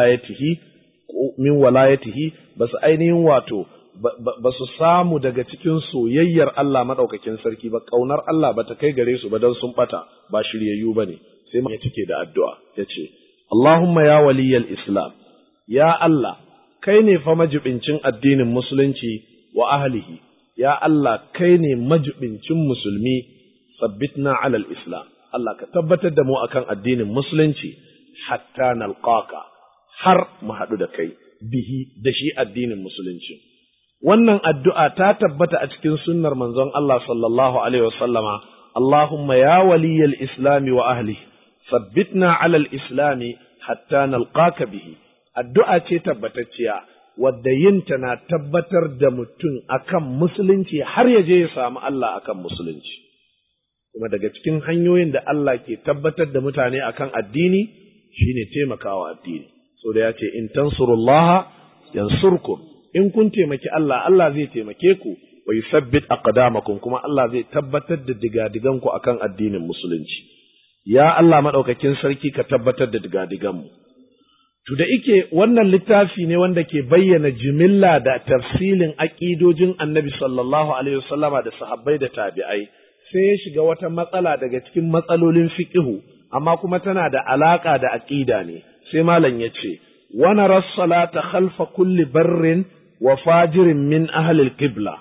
min walayatihi, ba su ainihin wato, ba su samu daga cikin soyayyar Allah maɗaukakin sarki ba, ƙaunar Allah ba ta kai gare su ba don sun ɓata, ba shiryayyu ba ne. Sai ya cike da addu'a, ya ce, Allahumma ya waliyal Islam, ya Allah, kai ne fa majibincin addinin musulunci wa ahlihi, ya Allah kai ne majibincin musulmi, sabbitna alal Islam, Allah ka tabbatar da mu akan addinin musulunci, hatta nalqaka, har mu haɗu da kai, bihi da shi addinin musulunci. Wannan addu'a ta tabbata a cikin sunnar manzon Allah sallallahu alaihi wasallama, Allahumma ya waliyal Islami wa ahlihi, sabbitna alal Islami hatta nalqaka bihi. Addu'a ce tabbatacciya, wadda yinta na tabbatar da mutum akan musulunci har ya je ya samu Allah akan musulunci. Kuma daga cikin hanyoyin da Allah ke tabbatar da mutane akan addini shine taimakawa addini. So da ya ce, in tansurullaha yansurkum, in kun taimaki Allah, Allah zai taimake ku, wa yusabbit aqdamakum, kuma Allah zai tabbatar da digadiganku akan addinin musulunci. Ya Allah madaukakin sarki ka tabbatar da digadiganmu. To da ike wannan littafi ne wanda ke bayyana jimilla da tafsilin aƙidojin Annabi sallallahu alaihi wasallama da sahabbai da tabi'ai, sai ya shiga wata matsala daga cikin matsalolin fiqhu, amma kuma tana da alaka da aqida ne. Sai malam ya ce, wa nara salata khalfa kulli barrin wa fajirin min ahli al-qibla.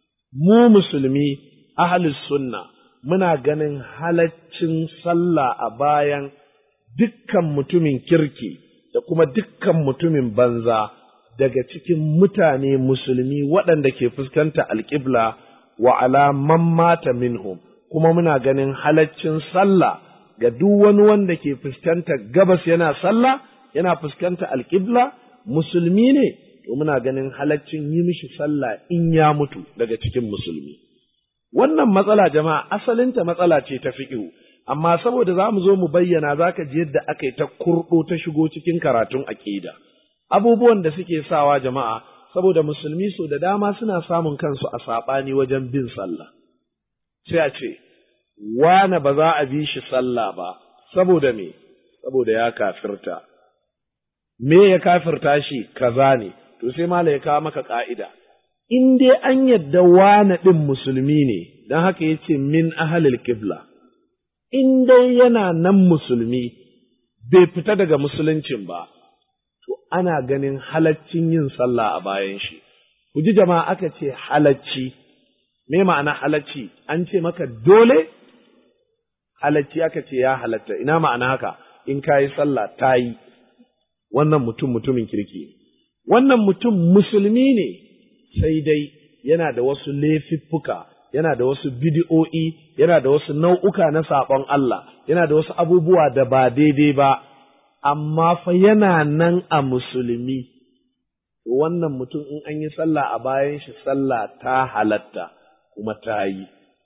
Mu musulmi ahli sunna muna ganin halaccin sallah a bayan dukkan mutumin kirki da kuma dukkan mutumin banza daga cikin mutane musulmi waɗanda ke fuskanta alƙibla wa ala man mata minhum, kuma muna ganin halaccin sallah ga duk wani wanda ke fuskanta gabas yana sallah yana fuskanta alƙibla musulmi ne, to muna ganin halaccin yi mishi sallah in ya mutu daga cikin musulmi. Wannan matsala jama'a asalinta matsala ce ta fiqhu, amma saboda za mu zo mu bayyana za ka ji yadda aka yi ta kurɗo ta shigo cikin karatun aƙida. Abubuwan da suke sawa jama'a, saboda musulmi so da dama suna samun kansu a saɓani wajen bin sallah. Sai a ce, wane ba za a bi shi sallah ba, saboda me? Saboda ya kafirta. Me ya kafirta shi? Kaza ne. To sai mala ya kawo maka ƙa'ida. In dai an yadda wane ɗin musulmi ne, don haka ya ce min ahalil kibla. In dai yana nan musulmi bai fita daga musuluncin ba, to ana ganin halaccin yin sallah a bayan shi. Ku ji jama'a aka ce halacci, me ma'ana halacci? An ce maka dole? Halacci aka ce ya halatta, ina ma'ana haka? In ka yi sallah ta yi, wannan mutumin kirki. Wannan mutum musulmi ne, sai dai yana da wasu laifuffuka, yana da wasu bidi'o'i, yana da wasu nau'uka na saɓon Allah, yana da wasu abubuwa da ba daidai ba, amma fa yana nan a musulmi. Wannan mutum in an yi sallah a bayan shi sallah ta halatta kuma ta yi.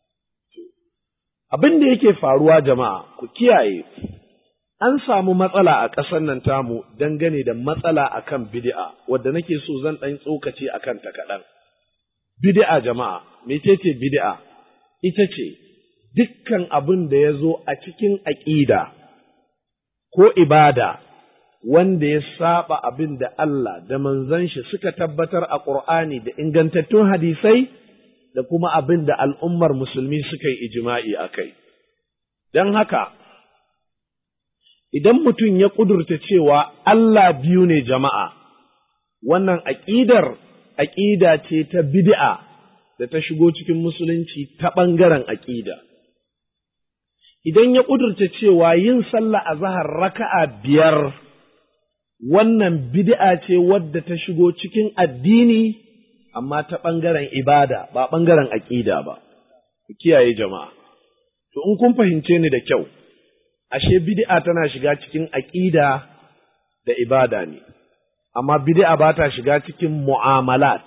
Abin da yake faruwa jama'a, ku kiyaye, an samu matsala a ƙasar nan tamu dangane da matsala akan bid'a, wadda nake so zan ɗan tsokace akan ta kaɗan. Bid'a jama'a, mecece bid'a? Ita ce dukkan abin da ya zo a cikin aƙida ko ibada wanda ya saba abin da Allah da manzon shi suka tabbatar a Ƙur'ani da ingantattun hadisai da kuma abin da al'ummar musulmi suka yi ijma'i a kai. Don haka, idan mutum ya ƙudurta cewa Allah biyu ne jama'a, wannan aƙida ce ta bid'a da ta shigo cikin musulunci ta ɓangaren aƙida. idan ya ƙudurta cewa yin sallah azhar raka'a 5 wannan bid'a ce wadda ta shigo cikin addini amma ta ɓangaren ibada ba ɓangaren aƙida ba. Ku kiyaye jama'a. To in kun fahimce ni da kyau, ashe bid'a tana shiga cikin aƙida da ibada ne, amma bid'a ba ta shiga cikin mu'amalat.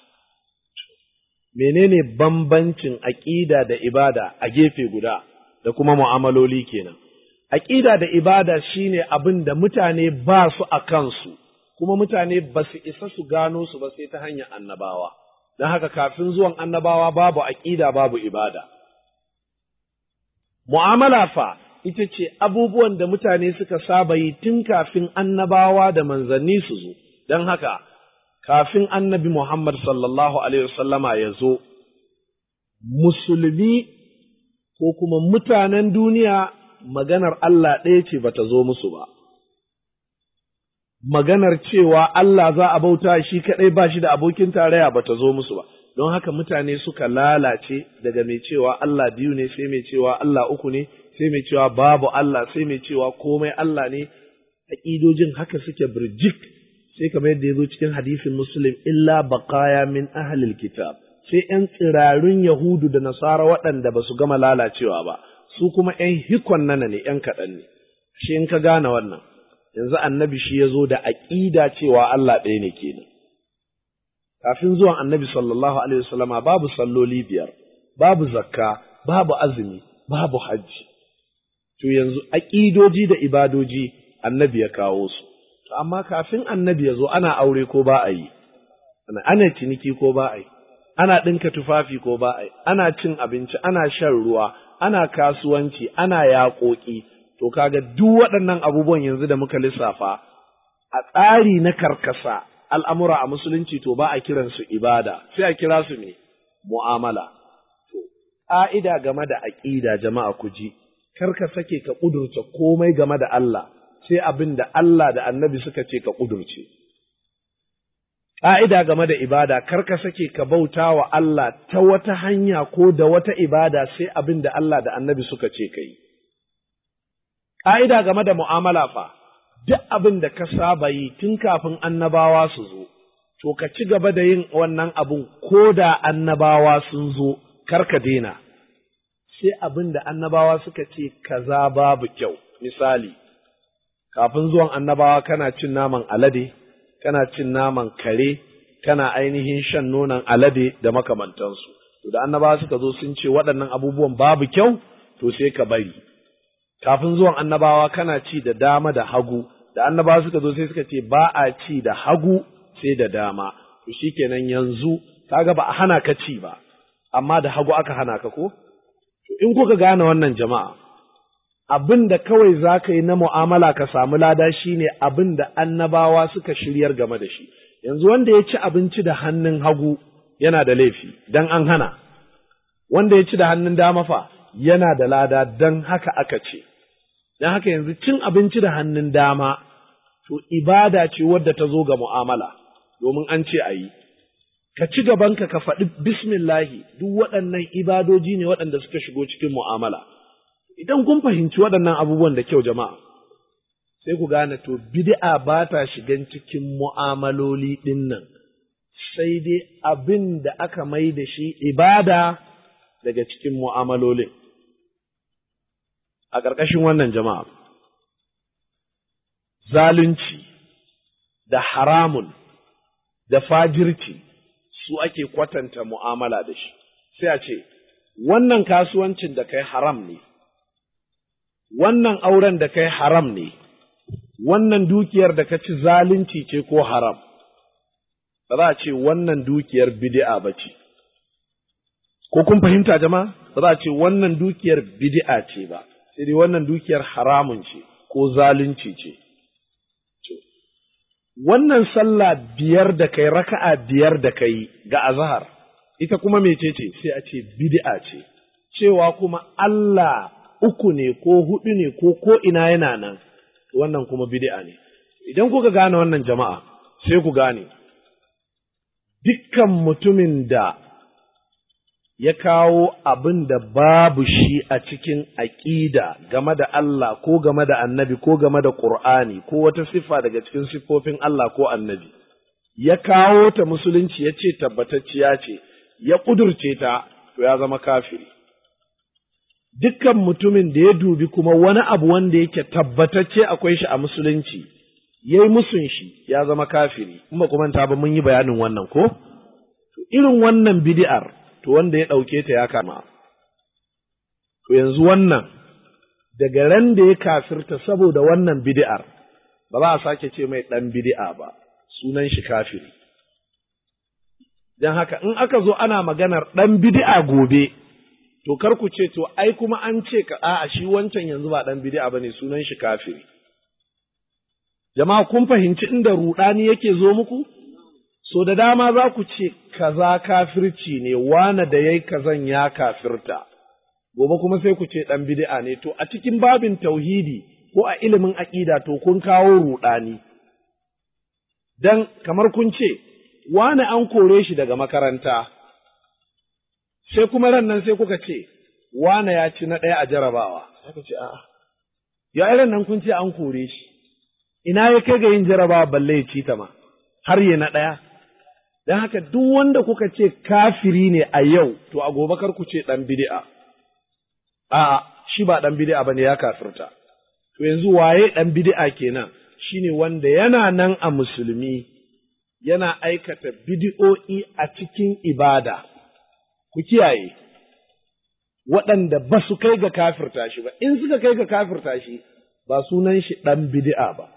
Menene bambancin aƙida da ibada a gefe guda da kuma mu'amaloli kenan? Aƙida da ibada shine abin da mutane ba su a kansu, kuma mutane ba su isa su gano su ba sai ta hanyar annabawa. Don haka kafin zuwan annabawa babu aƙida babu ibada. Mu'amala fa ita ce abubuwan da mutane suka saba yi tun kafin annabawa da manzanni su zo. Don haka, kafin annabi Muhammad sallallahu Alaihi wasallama ya zo, musulmi ko kuma mutanen duniya maganar Allah ɗaya ce ba ta zo musu ba. Maganar cewa Allah za a bauta shi kaɗai ba shi da abokin tarayya ba ta zo musu ba. Don haka mutane suka lalace daga mai cewa Allah biyu ne, sai mai cewa Allah uku ne, sai mai cewa babu Allah, sai mai cewa komai Allah ne, aƙidojin haka suke birjik, sai kamar yadda ya zo cikin hadisin Muslim, illa baqaya min ahlil kitab, sai ‘yan tsirarun Yahudu da Nasara waɗanda ba su gama lalacewa ba, su kuma ‘yan hikon nana ne, ‘yan kaɗan ne, shi in ka gane wannan, yanzu annabi shi ya zo da aƙida cewa Allah ɗaya ne kenan. Kafin zuwan annabi sallallahu alaihi wasallama babu salloli 5, babu zakka, babu azumi, babu hajji. To yanzu aƙidoji da ibadoji annabi ya kawo su. To amma kafin annabi ya zo ana aure ko ba a yi, ana ciniki ko ba a yi, ana ɗinka tufafi ko ba a yi, ana cin abinci, ana shan ruwa, ana kasuwanci, ana yaƙoƙi. To kaga duk waɗannan abubuwan yanzu da muka lissafa a tsari na karkasa al'amura a musulunci to ba a kiransu ibada, sai a kira su ne mu'amala. To, ƙa'ida game da aƙida jama'a ku ji, kar ka sake ka ƙudurce komai game da Allah, sai abin da Allah da annabi suka ce ka ƙudurce. Ƙa'ida game da ibada, kar ka sake ka bauta wa Allah ta wata hanya ko da wata ibada sai abin da Allah da annabi suka ce ka yi. Ƙa'ida game da mu'amala fa, duk abin da ka saba yi tun kafin annabawa su zo, to ka ci gaba da yin wannan abin ko da annabawa sun zo, kar ka daina. Sai abin da annabawa suka ce kaza babu kyau. Misali, kafin zuwan annabawa kana cin naman alade, kana cin naman kare, kana ainihin shan nonon alade da makamantansu. To da annabawa suka zo sun ce waɗannan abubuwan babu kyau, to sai ka bari. Kafin zuwan annabawa kana ci da dama da hagu, da annabawa suka zo sai suka ce ba a ci da hagu sai da dama. To shikenan yanzu kaga ba a hana ka ci ba, amma da hagu aka hana ka ko? To in kuka gane wannan jama'a, abin da kawai za ka yi na mu'amala ka samu lada shine abin da annabawa suka shiryar game da shi. Yanzu wanda ya ci abinci da hannun hagu yana da laifi dan an hana, wanda ya ci da hannun dama fa yana da lada dan haka aka ce. Don haka yanzu cin abinci da hannun dama, to ibada ce wadda ta zo ga mu'amala, domin an ce a yi. Ka ci gabanka ka faɗi bismillahi, duk waɗannan ibadoji ne waɗanda suka shigo cikin mu'amala. Idan kun fahimci waɗannan abubuwan da kyau jama'a, sai ku gane to bid'a ba ta shigan cikin mu'amaloli ɗin nan, sai dai abin da aka mai da shi ibada daga cikin mu'amalolin. A ƙarƙashin wannan jama'a, zalunci da haramun da fajirci su ake kwatanta mu'amala da shi, sai a ce, wannan kasuwancin da kai haram ne, wannan auren da kai haram ne, wannan dukiyar da ka ci zalunci ce ko haram, ba za a ce wannan dukiyar bid'a ba ce. Ko kun fahimta jama'a? Ba za a ce wannan dukiyar bid'a ce ba. Sai dai wannan dukiyar haramun ce ko zalunci ce. Wannan sallah 5 da kai, raka'a 5 da kai ga azhar, ita kuma mecece? Sai a ce bid'a ce. Cewa kuma Allah 3 ne ko 4 ne ko ina yana nan, wannan kuma bid'a ne. Idan kuka gane wannan jama'a, sai ku gane, dukkan mutumin da ya kawo abin da babu shi a cikin aƙida game da Allah ko game da annabi ko game da Ƙur'ani ko wata siffa daga cikin siffofin Allah ko annabi, ya kawo ta musulunci ya ce tabbatacciya ce, ya ƙudurce ta, to ya zama kafiri. Dukkan mutumin da ya dubi kuma wani abu wanda yake tabbatacce akwai shi a musulunci, ya yi musun shi, ya zama kafiri. Kuma kuma ta ba mun yi bayanin wannan ko? Irin wannan bid'ar, to wanda ya ɗauke ta ya kama. To yanzu wannan, daga ran da ya kafirta saboda wannan bid'ar, ba za a sake ce mai ɗan bid'a ba, sunan shi kafiri. Don haka in aka zo ana maganar ɗan bid'a gobe, to kar ku ce to ai kuma an ce ka a'a shi wancan yanzu ba ɗan bid'a bane sunan shi kafiri. Jama'a kun fahimci inda ruɗani yake zo muku? So da dama za ku ce kaza kafirci ne, wane da yayi kazan ya kafirta. Gobe kuma sai ku ce ɗan bid'a ne, to a cikin babin tauhidi ko a ilimin aƙida to kun kawo ruɗani. Dan kamar kun ce, wane an kore shi daga makaranta, sai kuma ran nan sai kuka ce, wane ya ci na ɗaya a jarabawa. Sai ku ce, a'a, ya irin nan kun ce an kore shi, ina ya kai ga yin jarabawa balle ya ci ta ma, har ya na ɗaya. Don haka duk wanda kuka ce kafiri ne a yau, to a gobe kar ku ce ɗan bid'a. A'a, shi ba ɗan bid'a ba ne ya kafirta. To yanzu waye ɗan bid'a kenan? Shi ne wanda yana nan a musulmi, yana aikata bid'o'i a cikin ibada. Ku kiyaye, waɗanda ba su kai ga kafirta shi ba, in suka kai ga kafirta shi, ba sunan shi ɗan bid'a ba.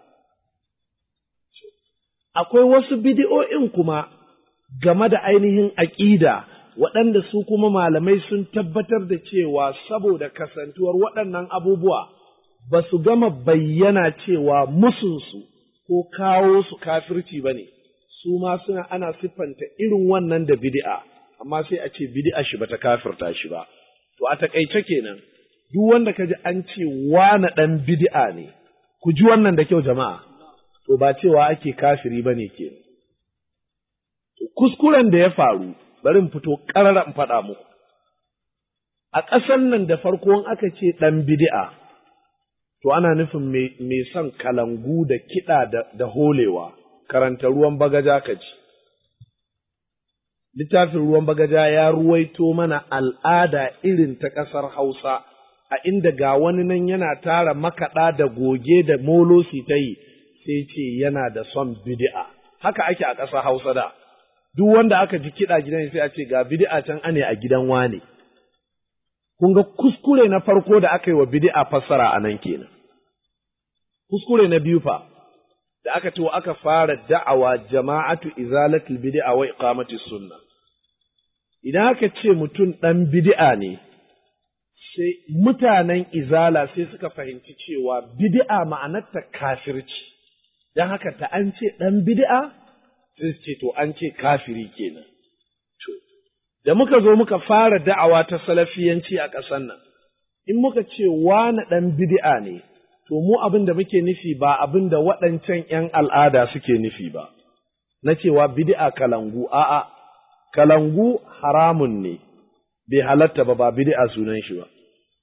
Akwai wasu bid'o'in kuma game da ainihin aƙida, waɗanda su kuma malamai sun tabbatar da cewa saboda kasantuwar waɗannan abubuwa ba su gama bayyana cewa musunsu ko kawo su kafirci ba ne, su ma suna ana siffanta irin wannan da bid'a. Amma sai a ce bid'a shi bata kafirta shi ba. To a takaice kenan, duk wanda ka ji an ce wani ɗan bid'a ne, ku ji wannan da kyau jama'a, to ba cewa ake kafiri ba ne kenan. Kuskuren da ya faru, bari in fito ƙarara in faɗa muku. A ƙasan nan da farko in aka ce ɗan bid'a, to ana nufin mai son kalangu da kiɗa da holewa, karanta ruwan bagaja ka ji. Littafin ruwan bagaja ya ruwaito mana al'ada irin ta ƙasar Hausa, a inda ga wani nan yana tara makaɗa da goge da molosi ta yi, sai ce yana da son bid'a. Haka ake a ƙasar Hausa da, duk wanda aka ji kiɗa gidan sai a ce ga bid'a can ane a gidan wane. Kun ga kuskure na farko da aka yi wa bid'a fassara a nan kenan. Kuskure na biyu fa, da aka ce aka fara da'awa jama'atu izalatul bid'a wa iqamatis sunna. Idan aka ce mutum ɗan bid'a ne, sai mutanen izala sai suka fahimci cewa bid'a ma'anarta kafirci, don haka ta an ce ɗan bid'a, sai su ce to an ce kafiri kenan. To, da muka zo muka fara da'awa ta salafiyanci a ƙasar nan, in muka ce wani ɗan bid'a ne, to mu abin da muke nufi ba abin da waɗancan ‘yan al'ada suke nufi ba, na cewa bid'a kalangu, a'a, kalangu haramun ne, bai halatta ba bid'a sunan shi ba.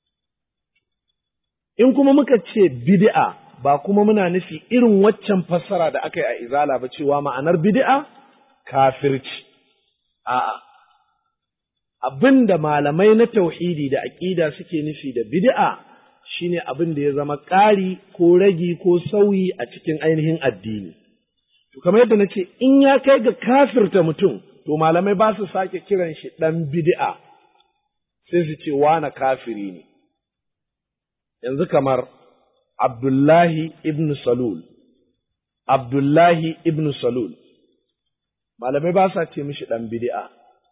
In kuma muka ce bid'a ba kuma muna nufi irin waccan fassara da aka yi a izala ba cewa ma'anar bid'a kafirci. A'a, abin da malamai na tauhidi da aƙida suke nufi da bid'a shine abin da ya zama ƙari ko ragi ko sauyi a cikin ainihin addini. To kamar yadda na ce in ya kai ga kafirta mutum, to malamai ba su sake kiran shi ɗan bid'a, sai su ce wane kafiri ne. Yanzu kamar Abdullahi ibn Salul, malamai ba sa ce mishi ɗan bid'a.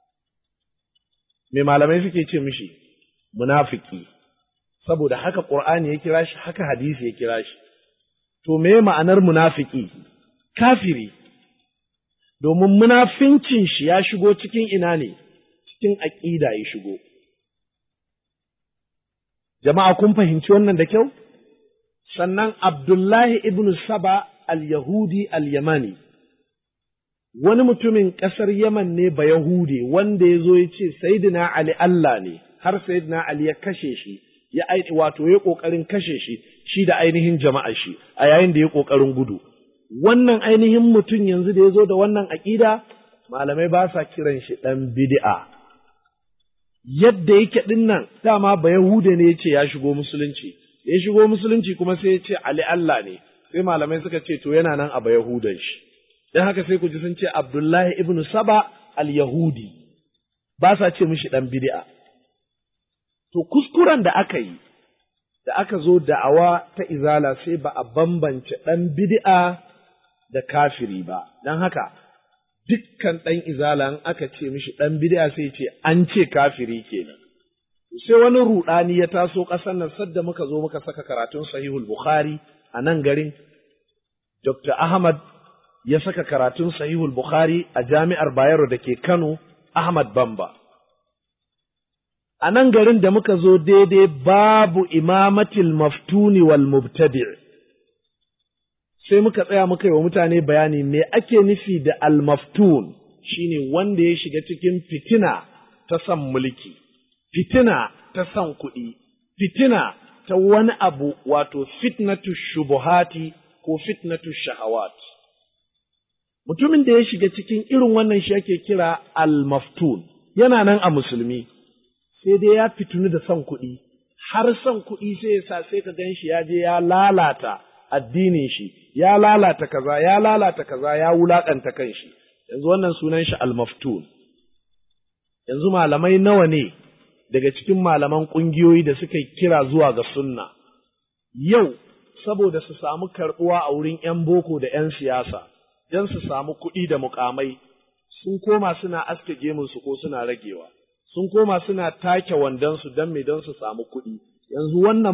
Me malamai suke ce mishi? Munafiki. Saboda haka Ƙur'ani ya kira shi, haka hadisi ya kira shi. To me ma'anar munafiki? Kafiri. Domin munafincin shi ya shigo cikin ina ne? Cikin aƙida ya shigo. Jama'a kun fahimci wannan da kyau? Sannan Abdullahi ibn Saba al-Yahudi al-Yamani, wani mutumin ƙasar Yaman ne ba Yahude wanda ya zo ya ce Sayyidina Ali Allah ne, har Sayyidina Ali ya kashe shi, ya ƙoƙarin kashe shi da ainihin jama'a shi a yayin da ya ƙoƙarin gudu. Wannan ainihin mutum yanzu da ya zo da wannan aƙida, malamai ba sa kiran shi ɗan bid'a. Yadda yake ɗin nan, dama ba Yahude ne ya ce ya shigo musulunci, ya shigo musulunci kuma sai ya ce Ali Allah ne, sai malamai suka ce to yana nan a ba Yahudan shi. Don haka sai ku ji sun ce Abdullahi ibn Saba al-Yahudi, ba sa ce mishi ɗan bid'a. To kuskuren da aka yi, da aka zo da'awa ta izala sai ba a bambance ɗan bid'a da kafiri ba, don haka dukkan ɗan izala in aka ce mishi ɗan bid'a sai ce an ce kafiri kenan. Sai wani ruɗani ya taso ƙasar nan sadda muka zo muka saka karatun Sahihul Bukhari a nan garin, Dr. Ahmad ya saka karatun Sahihul Bukhari a Jami'ar Bayero da ke Kano, Ahmad Bamba. A nan garin da muka zo daidai babu imamatil maftuni wal mubtadi'. Sai muka tsaya muka yi wa mutane bayani me ake nufi da al maftun, shine wanda ya shiga cikin fitina ta san mulki, fitina ta san kuɗi, fitina ta wani abu wato fitnatu shubuhati ko fitnatu shahawat. Mutumin da ya shiga cikin irin wannan shi ake kira al-maftun, yana nan a musulmi, sai dai ya fitunu da son kuɗi, har son kuɗi sai ya sa sai ka gan shi ya je ya lalata addinin shi, ya lalata kaza, ya lalata kaza, ya wulaƙanta kan shi. Yanzu wannan sunan shi al-maftun. Yanzu malamai nawa ne daga cikin malaman ƙungiyoyi da suka kira zuwa ga sunna, yau saboda su samu karɓuwa a wurin ‘yan boko da ‘yan siyasa, don su samu kuɗi da mukamai, sun koma suna aske gemunsu ko suna ragewa, sun koma suna take wandonsu don me don su samu kuɗi. Yanzu wannan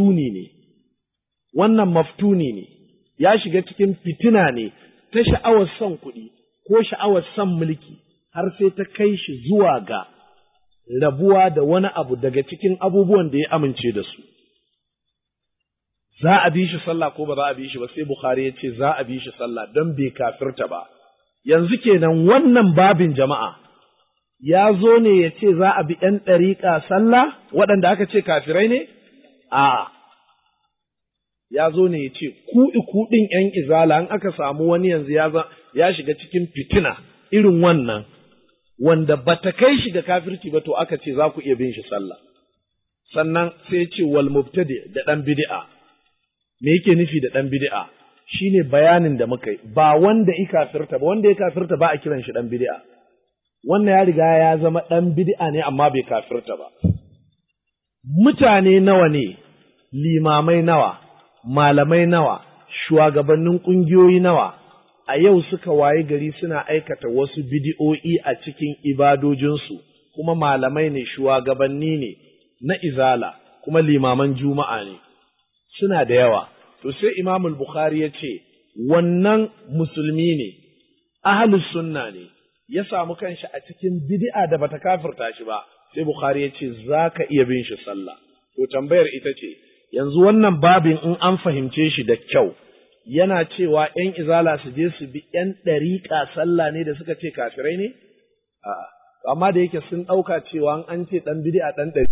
maftuni ne, ya shiga cikin fitina ne ta sha'awar son kuɗi ko sha'awar son mulki, har sai ta kai shi zuwa ga rabuwa da wani abu daga cikin abubuwan da ya amince da su. Za a bi shi sallah ko ba za a bi shi ba, sai Bukhari ya ce za a bi shi sallah don bai kafirta ba. Yanzu kenan wannan babin jama'a ya zo ne ya ce za a bi ‘yan ɗariƙa sallah waɗanda aka ce kafirai ne? A'a, ya zo ne ya ce ku ɗin ‘yan izala in aka samu wani yanzu ya shiga cikin fitina irin wannan, wanda ba ta kai shi ga kafirci ba, to aka ce za ku iya bin shi sallah. Sannan sai ya ce wal mubtadi da ɗan bid'a. Me yake nufi da ɗan bid'a? Shine bayanin da muka yi, ba wanda ya kafirta ba, wanda ya kafirta ba a kiran shi ɗan bid'a. Wannan ya riga ya zama ɗan bid'a ne amma bai kafirta ba. Mutane nawa ne, limamai nawa, malamai nawa, shugabannin ƙungiyoyi nawa, a yau suka waye gari suna aikata wasu bidi'o'i a cikin ibadojinsu, kuma malamai ne, shugabanni ne na izala, kuma limaman juma'a ne, suna da yawa. To sai Imamul Bukhari ya ce, wannan musulmi ne, ahlus sunna ne, ya samu kanshi a cikin bid'a da bata kafirta shi ba, sai Bukhari ya ce za ka iya bin shi sallah. To tambayar ita ce, yanzu wannan babin in an fahimce shi da kyau, yana cewa ‘yan izala su je su bi ‘yan ɗariƙa sallah ne da suka ce kafirai ne? A'a, amma da yake sun ɗauka cewa an ce ɗan bid'a ɗan ɗari.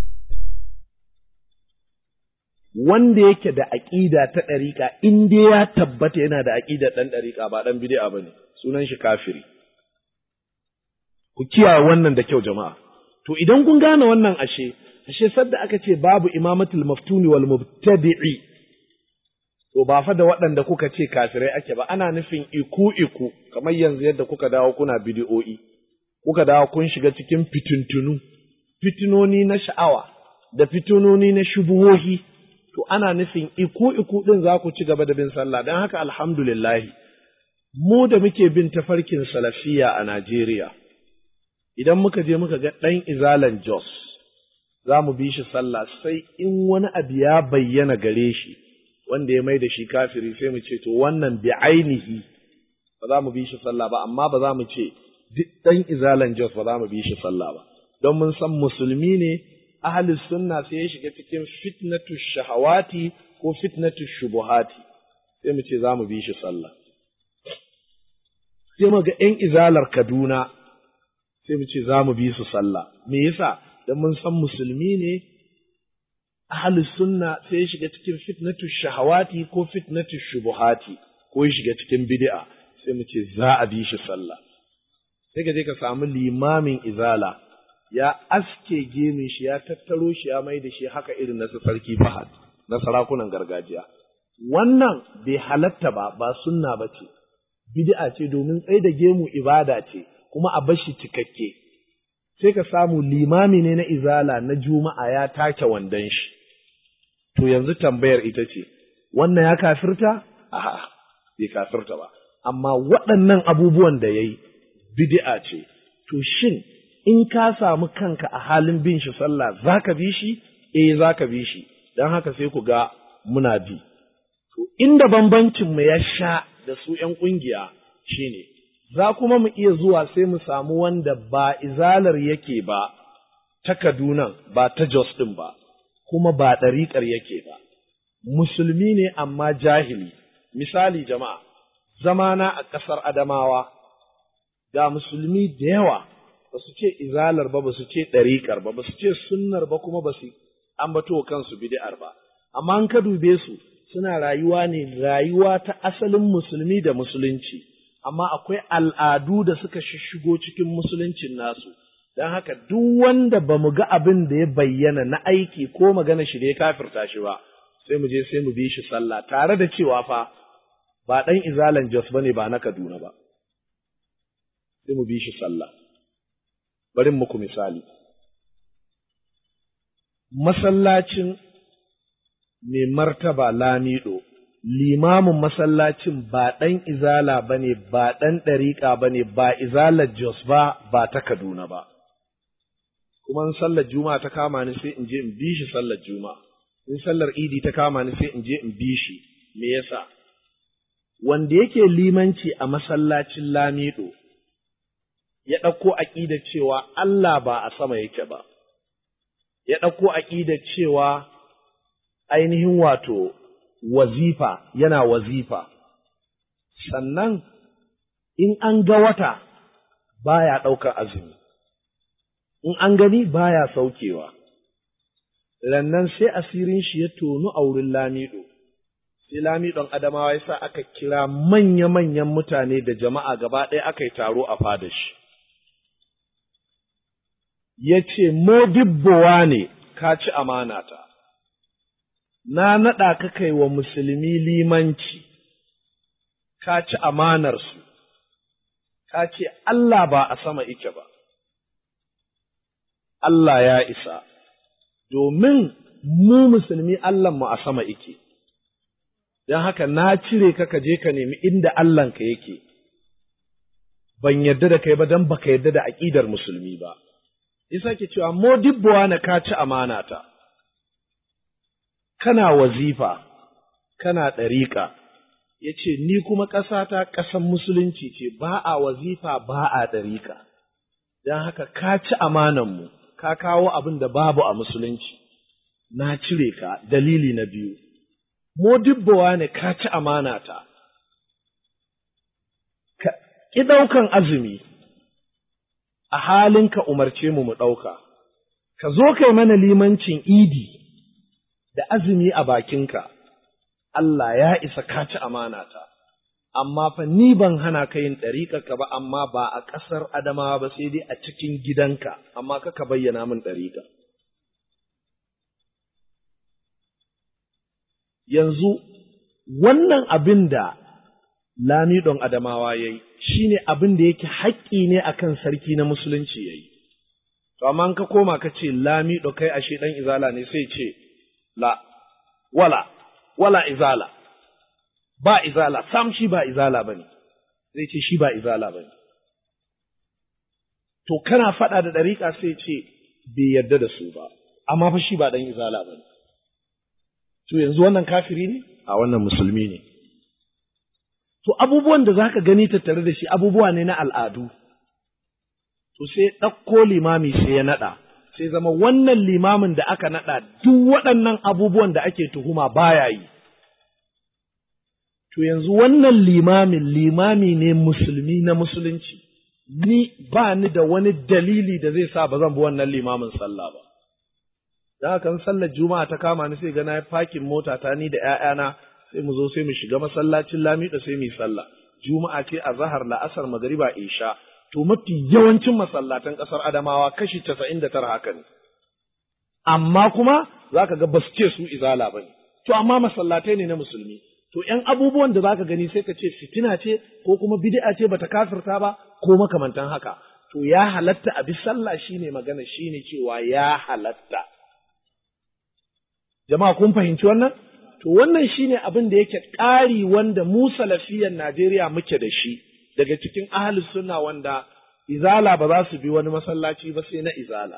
Wanda yake da aƙida ta ɗariƙa, in dai ya tabbata yana da aƙidar ɗan ɗariƙa ba ɗan bid'a ba ne, sunan shi kafiri. Ku kiyaye wannan da kyau jama'a. To idan kun gane wannan ashe sadda aka ce babu imamatul maftuni wal mubtadi'i, to ba fa da waɗanda kuka ce kafirai ake ba, ana nufin iku kamar yanzu yadda kuka dawo kuna bidi'o'i, kuka dawo kun shiga cikin fitinoni na sha'awa da fitinoni na shubuhohi, to ana nufin iku ɗin za ku ci gaba da bin sallah. Don haka alhamdulillahi, mu da muke bin tafarkin salafiya a Najeriya, idan muka je muka ga ɗan izalan Jos, za mu bi shi sallah sai in wani abu ya bayyana gare shi wanda ya mai da shi kafiri, sai mu ce to wannan bi ainihi ba za mu bi shi sallah ba, amma ba za mu ce duk ɗan izalan Jos ba za mu bi shi sallah ba, don mun san musulmi ne ahlus sunna, sai ya shiga cikin fitnatu shahawati ko fitnatu shubuhati, sai mu ce za mu bi shi sallah. sai mu ga ƴan izalar Kaduna sai mu ce za mu bi su sallah. Me yasa? Dan mun san musulmi ne ahlus sunna, sai ya shiga cikin fitnatu shahawati ko fitnatu shubuhati ko ya shiga cikin bid'a, sai mu ce za a bi shi sallah. Sai ka je ka samu limamin izala ya aske gemin shi, ya tattaro shi, ya mai da shi haka irin na sarki Fahad na sarakunan gargajiya. Wannan bai halatta ba sunna ba ce, bid'a ce, domin tsaye da gemu ibada ce, kuma a bashi cikakke. Sai ka samu limami ne na izala na juma'a ya take wandon shi. To yanzu tambayar ita ce, wannan ya kafirta? A'a, bai kafirta ba. Amma waɗannan abubuwan da ya yi bid'a ce. To shin in ka samu kanka a halin bin shi sallah za ka bi shi? Za ka bi shi. Don haka sai ku ga muna bi. To inda bambancin mu ya sha da su ’yan ƙungiya shine, za kuma mu iya zuwa sai mu samu wanda ba izalar yake ba, ta Kaduna ba ta Jos ɗin ba, kuma ba ɗariƙar yake ba, musulmi ne amma jahili. Misali jama'a, zamana a ƙasar Adamawa, ga musulmi da yawa ba su ce izalar ba, ba su ce ɗariƙar ba, ba su ce sunnar ba, kuma ba su ambato kansu bid'ar ba, amma an ka dube su suna rayuwa ne rayuwa ta asalin musulmi da musulunci, amma akwai al'adu da suka shigo cikin musuluncin nasu. Don haka duk wanda ba mu ga abin da ya bayyana na aiki ko magana shi da ya kafirta shi ba, sai mu je sai mu bi shi sallah, tare da cewa fa ba ɗan izalan Jos ba ne, ba na Kaduna ba, sai mu bi shi sallah. Bari muku misali, masallacin mai martaba Lamido, limamin masallacin ba ɗan izala ba ne, ba ɗan ɗariƙa ba ne, ba izalar Jos ba, ba ta Kaduna ba. Kuma in sallar Juma'a ta kama ni sai in je in bi shi sallar Juma'a, in sallar Idi ta kama ni sai in je in bi shi. Me yasa? Wanda yake limanci a masallacin Lamido ya ɗauko aƙidar cewa Allah ba a sama yake ba, ya ɗauko aƙidar cewa ainihin wato wazifa yana wazifa, sannan in an ga wata baya ɗaukar azumi, in an gani baya saukewa. Rannan sai asirin shi ya tonu a wurin Lamido, sai Lamidon Adamawa ya sa aka kira manya-manyan mutane da jama'a gaba ɗaya aka yi taro a fada shi. Ya ce, Modibbowa ne, ka ci amanata, na naɗa ka kai wa musulmi limanci, ka ci amanarsu, ka ce Allah ba a sama ike ba, Allah ya isa, domin mu musulmi Allahnmu a sama ike, don haka na cire ka je ka nemi inda Allahnka yake, ban yarda da kai ba don baka yarda da aƙidar musulmi ba. Isa ke cewa, Modibbowa na ka ci amanata, kana wazifa, kana ɗariƙa, ya ce, ni kuma ƙasata ƙasan musulunci ce, ba a wazifa ba a ɗariƙa, don haka ka ci amananmu, ka kawo abin da babu a musulunci, na cire ka. Dalili na biyu, Modibbowa ne ka ci amanata, ka ƙi ɗaukan azumi, a halin ka umarce mu ɗauka, ka zo kai mana limancin idi da azumi a bakinka, Allah ya isa ka ci amanata, amma fa ni ban hana ka yin ɗariƙarka ba, amma ba a ƙasar Adamawa ba, sai dai a cikin gidanka, amma ka bayyana min ɗariƙa. Yanzu, wannan abin da Lamidon Adamawa ya yi, shi ne abin da yake haƙƙi ne akan sarki na musulunci ya yi. To, amma ka koma ka ce, Lamido kai ashe ɗan izala ne, sai ce, wala izala, ba izala, sam shi ba izala ba ne, zai ce shi ba izala ba ne. To, kana faɗa da ɗariƙa sai ce, bai yarda da su ba, amma fa shi ba ɗan izala ba ne. To, yanzu wannan kafiri ne? A wannan musulmi ne. To, abubuwan da za ka gani tattare da shi abubuwa ne na al'adu. To, sai ɗauko limami sai ya naɗa, sai zama wannan limamin da aka naɗa duk waɗannan abubuwan da ake tuhuma baya yi. to yanzu wannan limami ne musulmi na musulunci, ni ba ni da wani dalili da zai sa ba zan bi wannan limamin sallah ba. Da haka sallar juma'a ta kama ni sai ga na fakin mota ta ni da ƴaƴana sai mu zo sai mu shiga masallacin Lamido sai mu yi sallah. Juma'a ce a zahar la'asar magariba isha, to mafi yawancin masallatan ƙasar Adamawa kashi 99 haka ne. Amma kuma zaka ga basu ce su izala bane. To amma masallatai ne na musulmi. To ƴan abubuwan da zaka gani sai ka ce fitina ce ko kuma bid'a ce bata kafirta ba ko makamantan haka. To ya halatta a bi sallah shine magana shine cewa ya halatta. Jama'a kun fahimci wannan? To wannan shine abin da yake ƙari wanda mu salafiyan Najeriya muke da shi daga cikin ahlus sunna wanda izala ba za su bi wani masallaci ba sai na izala.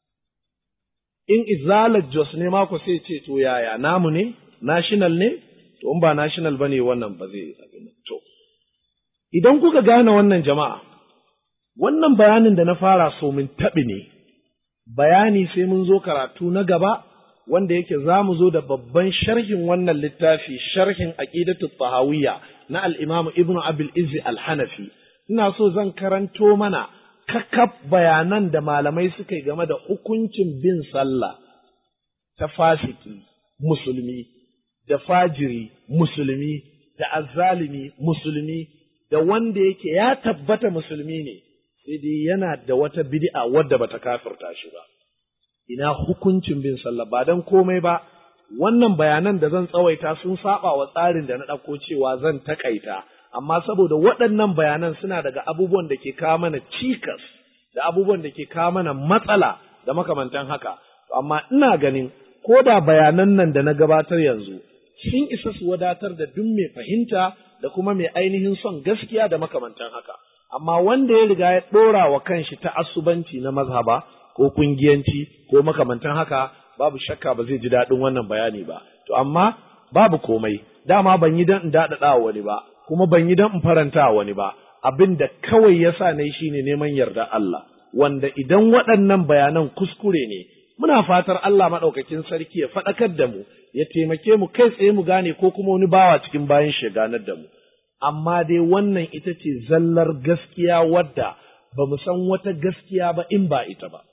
In izalar Jos ne mako sai ce to yaya namu ne? National ne? To in ba national bane wannan ba zai abin. To idan kuka gane wannan jama'a, wannan bayanin da na fara so min taɓi ne, bayani sai mun zo karatu na gaba wanda yake za mu zo da babban sharhin wannan littafi, sharhin aqidatu tahawiyya na al-Imam Ibn Abil Izzi al-Hanafi. Ina so zan karanto mana kakaf bayanan da malamai suka yi game da hukuncin bin sallah ta fasiki musulmi, da fajiri musulmi, da azzalimi musulmi, da wanda yake ya tabbata musulmi ne, sai dai yana da wata bid'a wadda bata kafirta shi ba. Ina hukuncin bin sallah ba dan komai ba, wannan bayanan da zan tsawaita sun saba wa tsarin da na ɗauko cewa zan takaita, amma saboda waɗannan bayanan suna daga abubuwan da ke kawo mana cikas da abubuwan da ke kawo mana matsala da makamantan haka. Amma ina ganin ko da bayanan nan da na gabatar yanzu sun isa su wadatar da duk mai fahimta da kuma mai ainihin son gaskiya da makamantan haka. Amma wanda ya riga ya ɗora wa kanshi ta asubanci na mazhaba ko kungiyanci ko makamantan haka, babu shakka ba zai ji daɗin wannan bayani ba. To amma babu komai, dama ban yi don in daɗaɗa wani ba, kuma ban yi don in faranta wani ba, abin da kawai ya sa na yi shi ne neman yarda Allah, wanda idan waɗannan bayanan kuskure ne, muna fatar Allah maɗaukakin sarki ya faɗakar da mu, ya taimake mu kai tsaye mu gane ko kuma wani bawa cikin bayan shi ganar da mu. Amma dai wannan ita ce zallar gaskiya wadda ba mu san wata gaskiya ba in ba ita ba.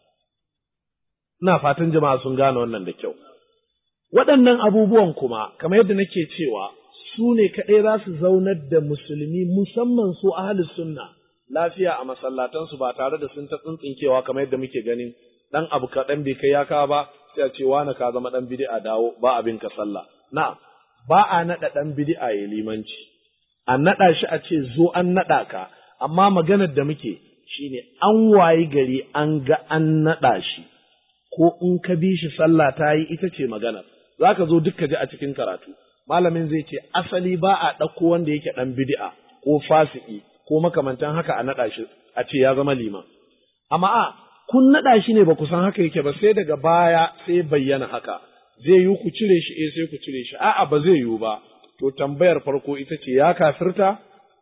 Ina fatan jama'a sun gane wannan da kyau. Waɗannan abubuwan kuma, kamar yadda nake cewa, su ne kaɗai za su zaunar da musulmi musamman su ahlus sunna lafiya a masallatansu ba tare da sun ta tsintsinkewa kamar yadda muke ganin ɗan abu kaɗan bai kai ya kawo ba sai a ce wani ka zama ɗan bid'a dawo ba abin ka sallah. Na'am, ba a naɗa ɗan bid'a ya limanci, a naɗa shi a ce zo an naɗa ka, amma maganar da muke shine an wayi gari an ga an naɗa shi, ko in ka bi shi sallah ta yi ita ce maganar. Za ka zo duk ka ji a cikin karatu. Malamin zai ce asali ba a ɗauko wanda yake ɗan bid'a ko fasiki ko makamantan haka a naɗa shi a ce ya zama liman. Amma kun naɗa shi ne ba ku san haka yake ba sai daga baya sai bayyana haka. Zai yi ku cire shi sai ku cire shi. A'a ba zai yiwu ba. To tambayar farko ita ce ya kafirta?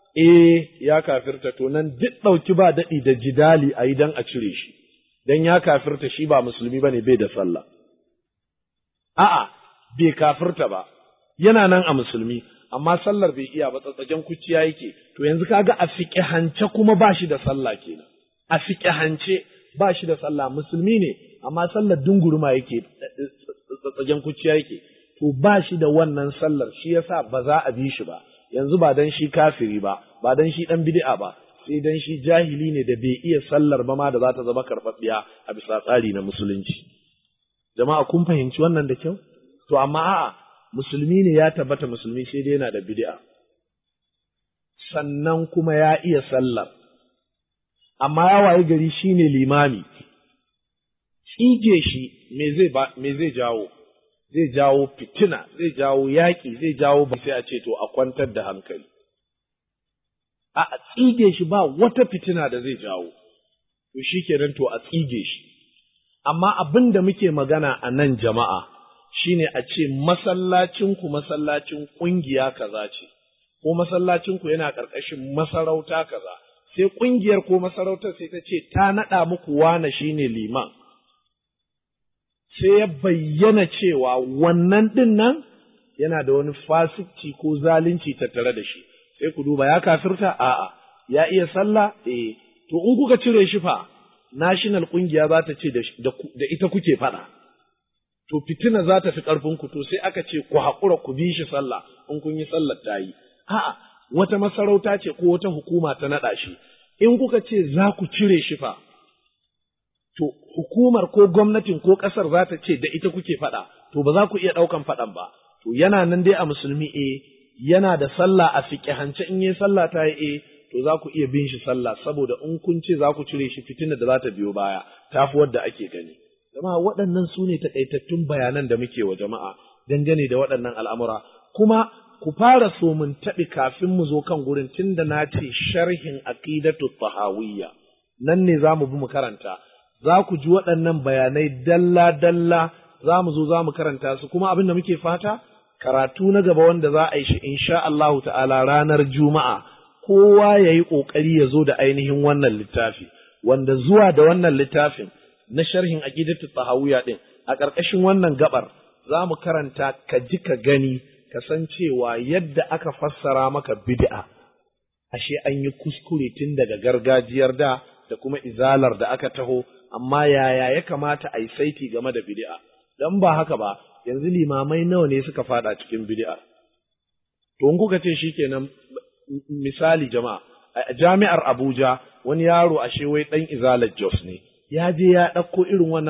Ya kafirta. To nan duk ɗauki ba daɗi da jidali a yi dan a cire shi. Dan ya kafirta shi ba musulmi ba ne bai da sallah. A'a bai kafirta ba. Yana nan a musulmi, amma sallar bai iya ba, tsatsaken kuciya yake, to yanzu kaga a fiƙihance kuma ba shi da sallah kenan. A fiƙihance ba shi da sallah, musulmi ne, amma sallar dunguruma yake, tsatsaken kuciya yake, to ba shi da wannan sallar, shi yasa ba za a bi shi ba, yanzu ba dan shi kafiri ba, ba dan shi ɗan bid'a ba, sai dan shi jahili ne da bai iya sallar ba ma da za ta zama karɓaɓɓiya a bisa tsari na musulunci. Jama'a kun fahimci wannan da kyau? To amma a'a, musulmi ne ya tabbata musulmi sai dai yana da bid'a, sannan kuma ya iya sallar, amma ya waye gari shine limami, tsige shi me zai jawo? Zai jawo fitina, zai jawo yaƙi, zai jawo ba sai a ce to a kwantar da hankali. A tsige shi ba wata fitina da zai jawo, to shi kenan to a tsige shi. Amma abin da muke magana a nan jama'a, shine a ce masallacinku masallacin ƙungiya kaza ce, ko masallacinku yana ƙarƙashin masarauta kaza, sai ƙungiyar ko masarautar sai ta ce ta naɗa muku wane shine liman. Sai ya bayyana cewa wannan ɗin nan yana da wani fasikci ko zalunci tattare da shi sai ku duba ya kafirta a'a ya iya sallah to in kuka cire shi fa national kungiya za ta ce da ita kuke faɗa to fitina za ta fi ƙarfin ku to sai aka ce ku haƙura ku bi shi sallah in kun yi sallar ta yi a'a wata masarauta ce ko wata hukuma ta naɗa shi in kuka ce za ku cire shi fa to hukumar ko gwamnatin ko ƙasar za ta ce da ita kuke faɗa to ba za ku iya ɗaukan faɗan ba to yana nan dai a musulmi yana da sallah a fiqhance in yi sallah ta yi to za ku iya bin shi sallah saboda in kun ce za ku cire shi fitina da za ta biyo baya tafi wadda ake gani jama'a waɗannan su ne taƙaitattun bayanan da muke wa jama'a dangane da waɗannan al'amura kuma ku fara so mun taɓi kafin mu zo kan gurin tunda na ce sharhin aqidatu tahawiyya nan ne za mu bi mu karanta za ku ji waɗannan bayanai dalla dalla za mu zo za mu karanta su kuma abin da muke fata karatu na gaba wanda za a yi shi insha Allahu ta'ala ranar Juma'a kowa ya yi ƙoƙari ya zo da ainihin wannan littafi wanda zuwa da wannan littafin na sharhin aqidatu tahawiyya din a ƙarƙashin wannan gabar za mu karanta ka ji ka gani ka san cewa yadda aka fassara maka bid'a ashe an yi kuskure tun daga gargajiyar da kuma izalar da aka taho amma yaya ya kamata a yi saiti game da bid'a dan ba haka ba yanzu limamai nawa ne suka fada cikin bid'a to in kuka ce shikenan misali jama'a a jami'ar Abuja wani yaro ashe wai dan izalar Jos ne ya je ya ɗauko irin wannan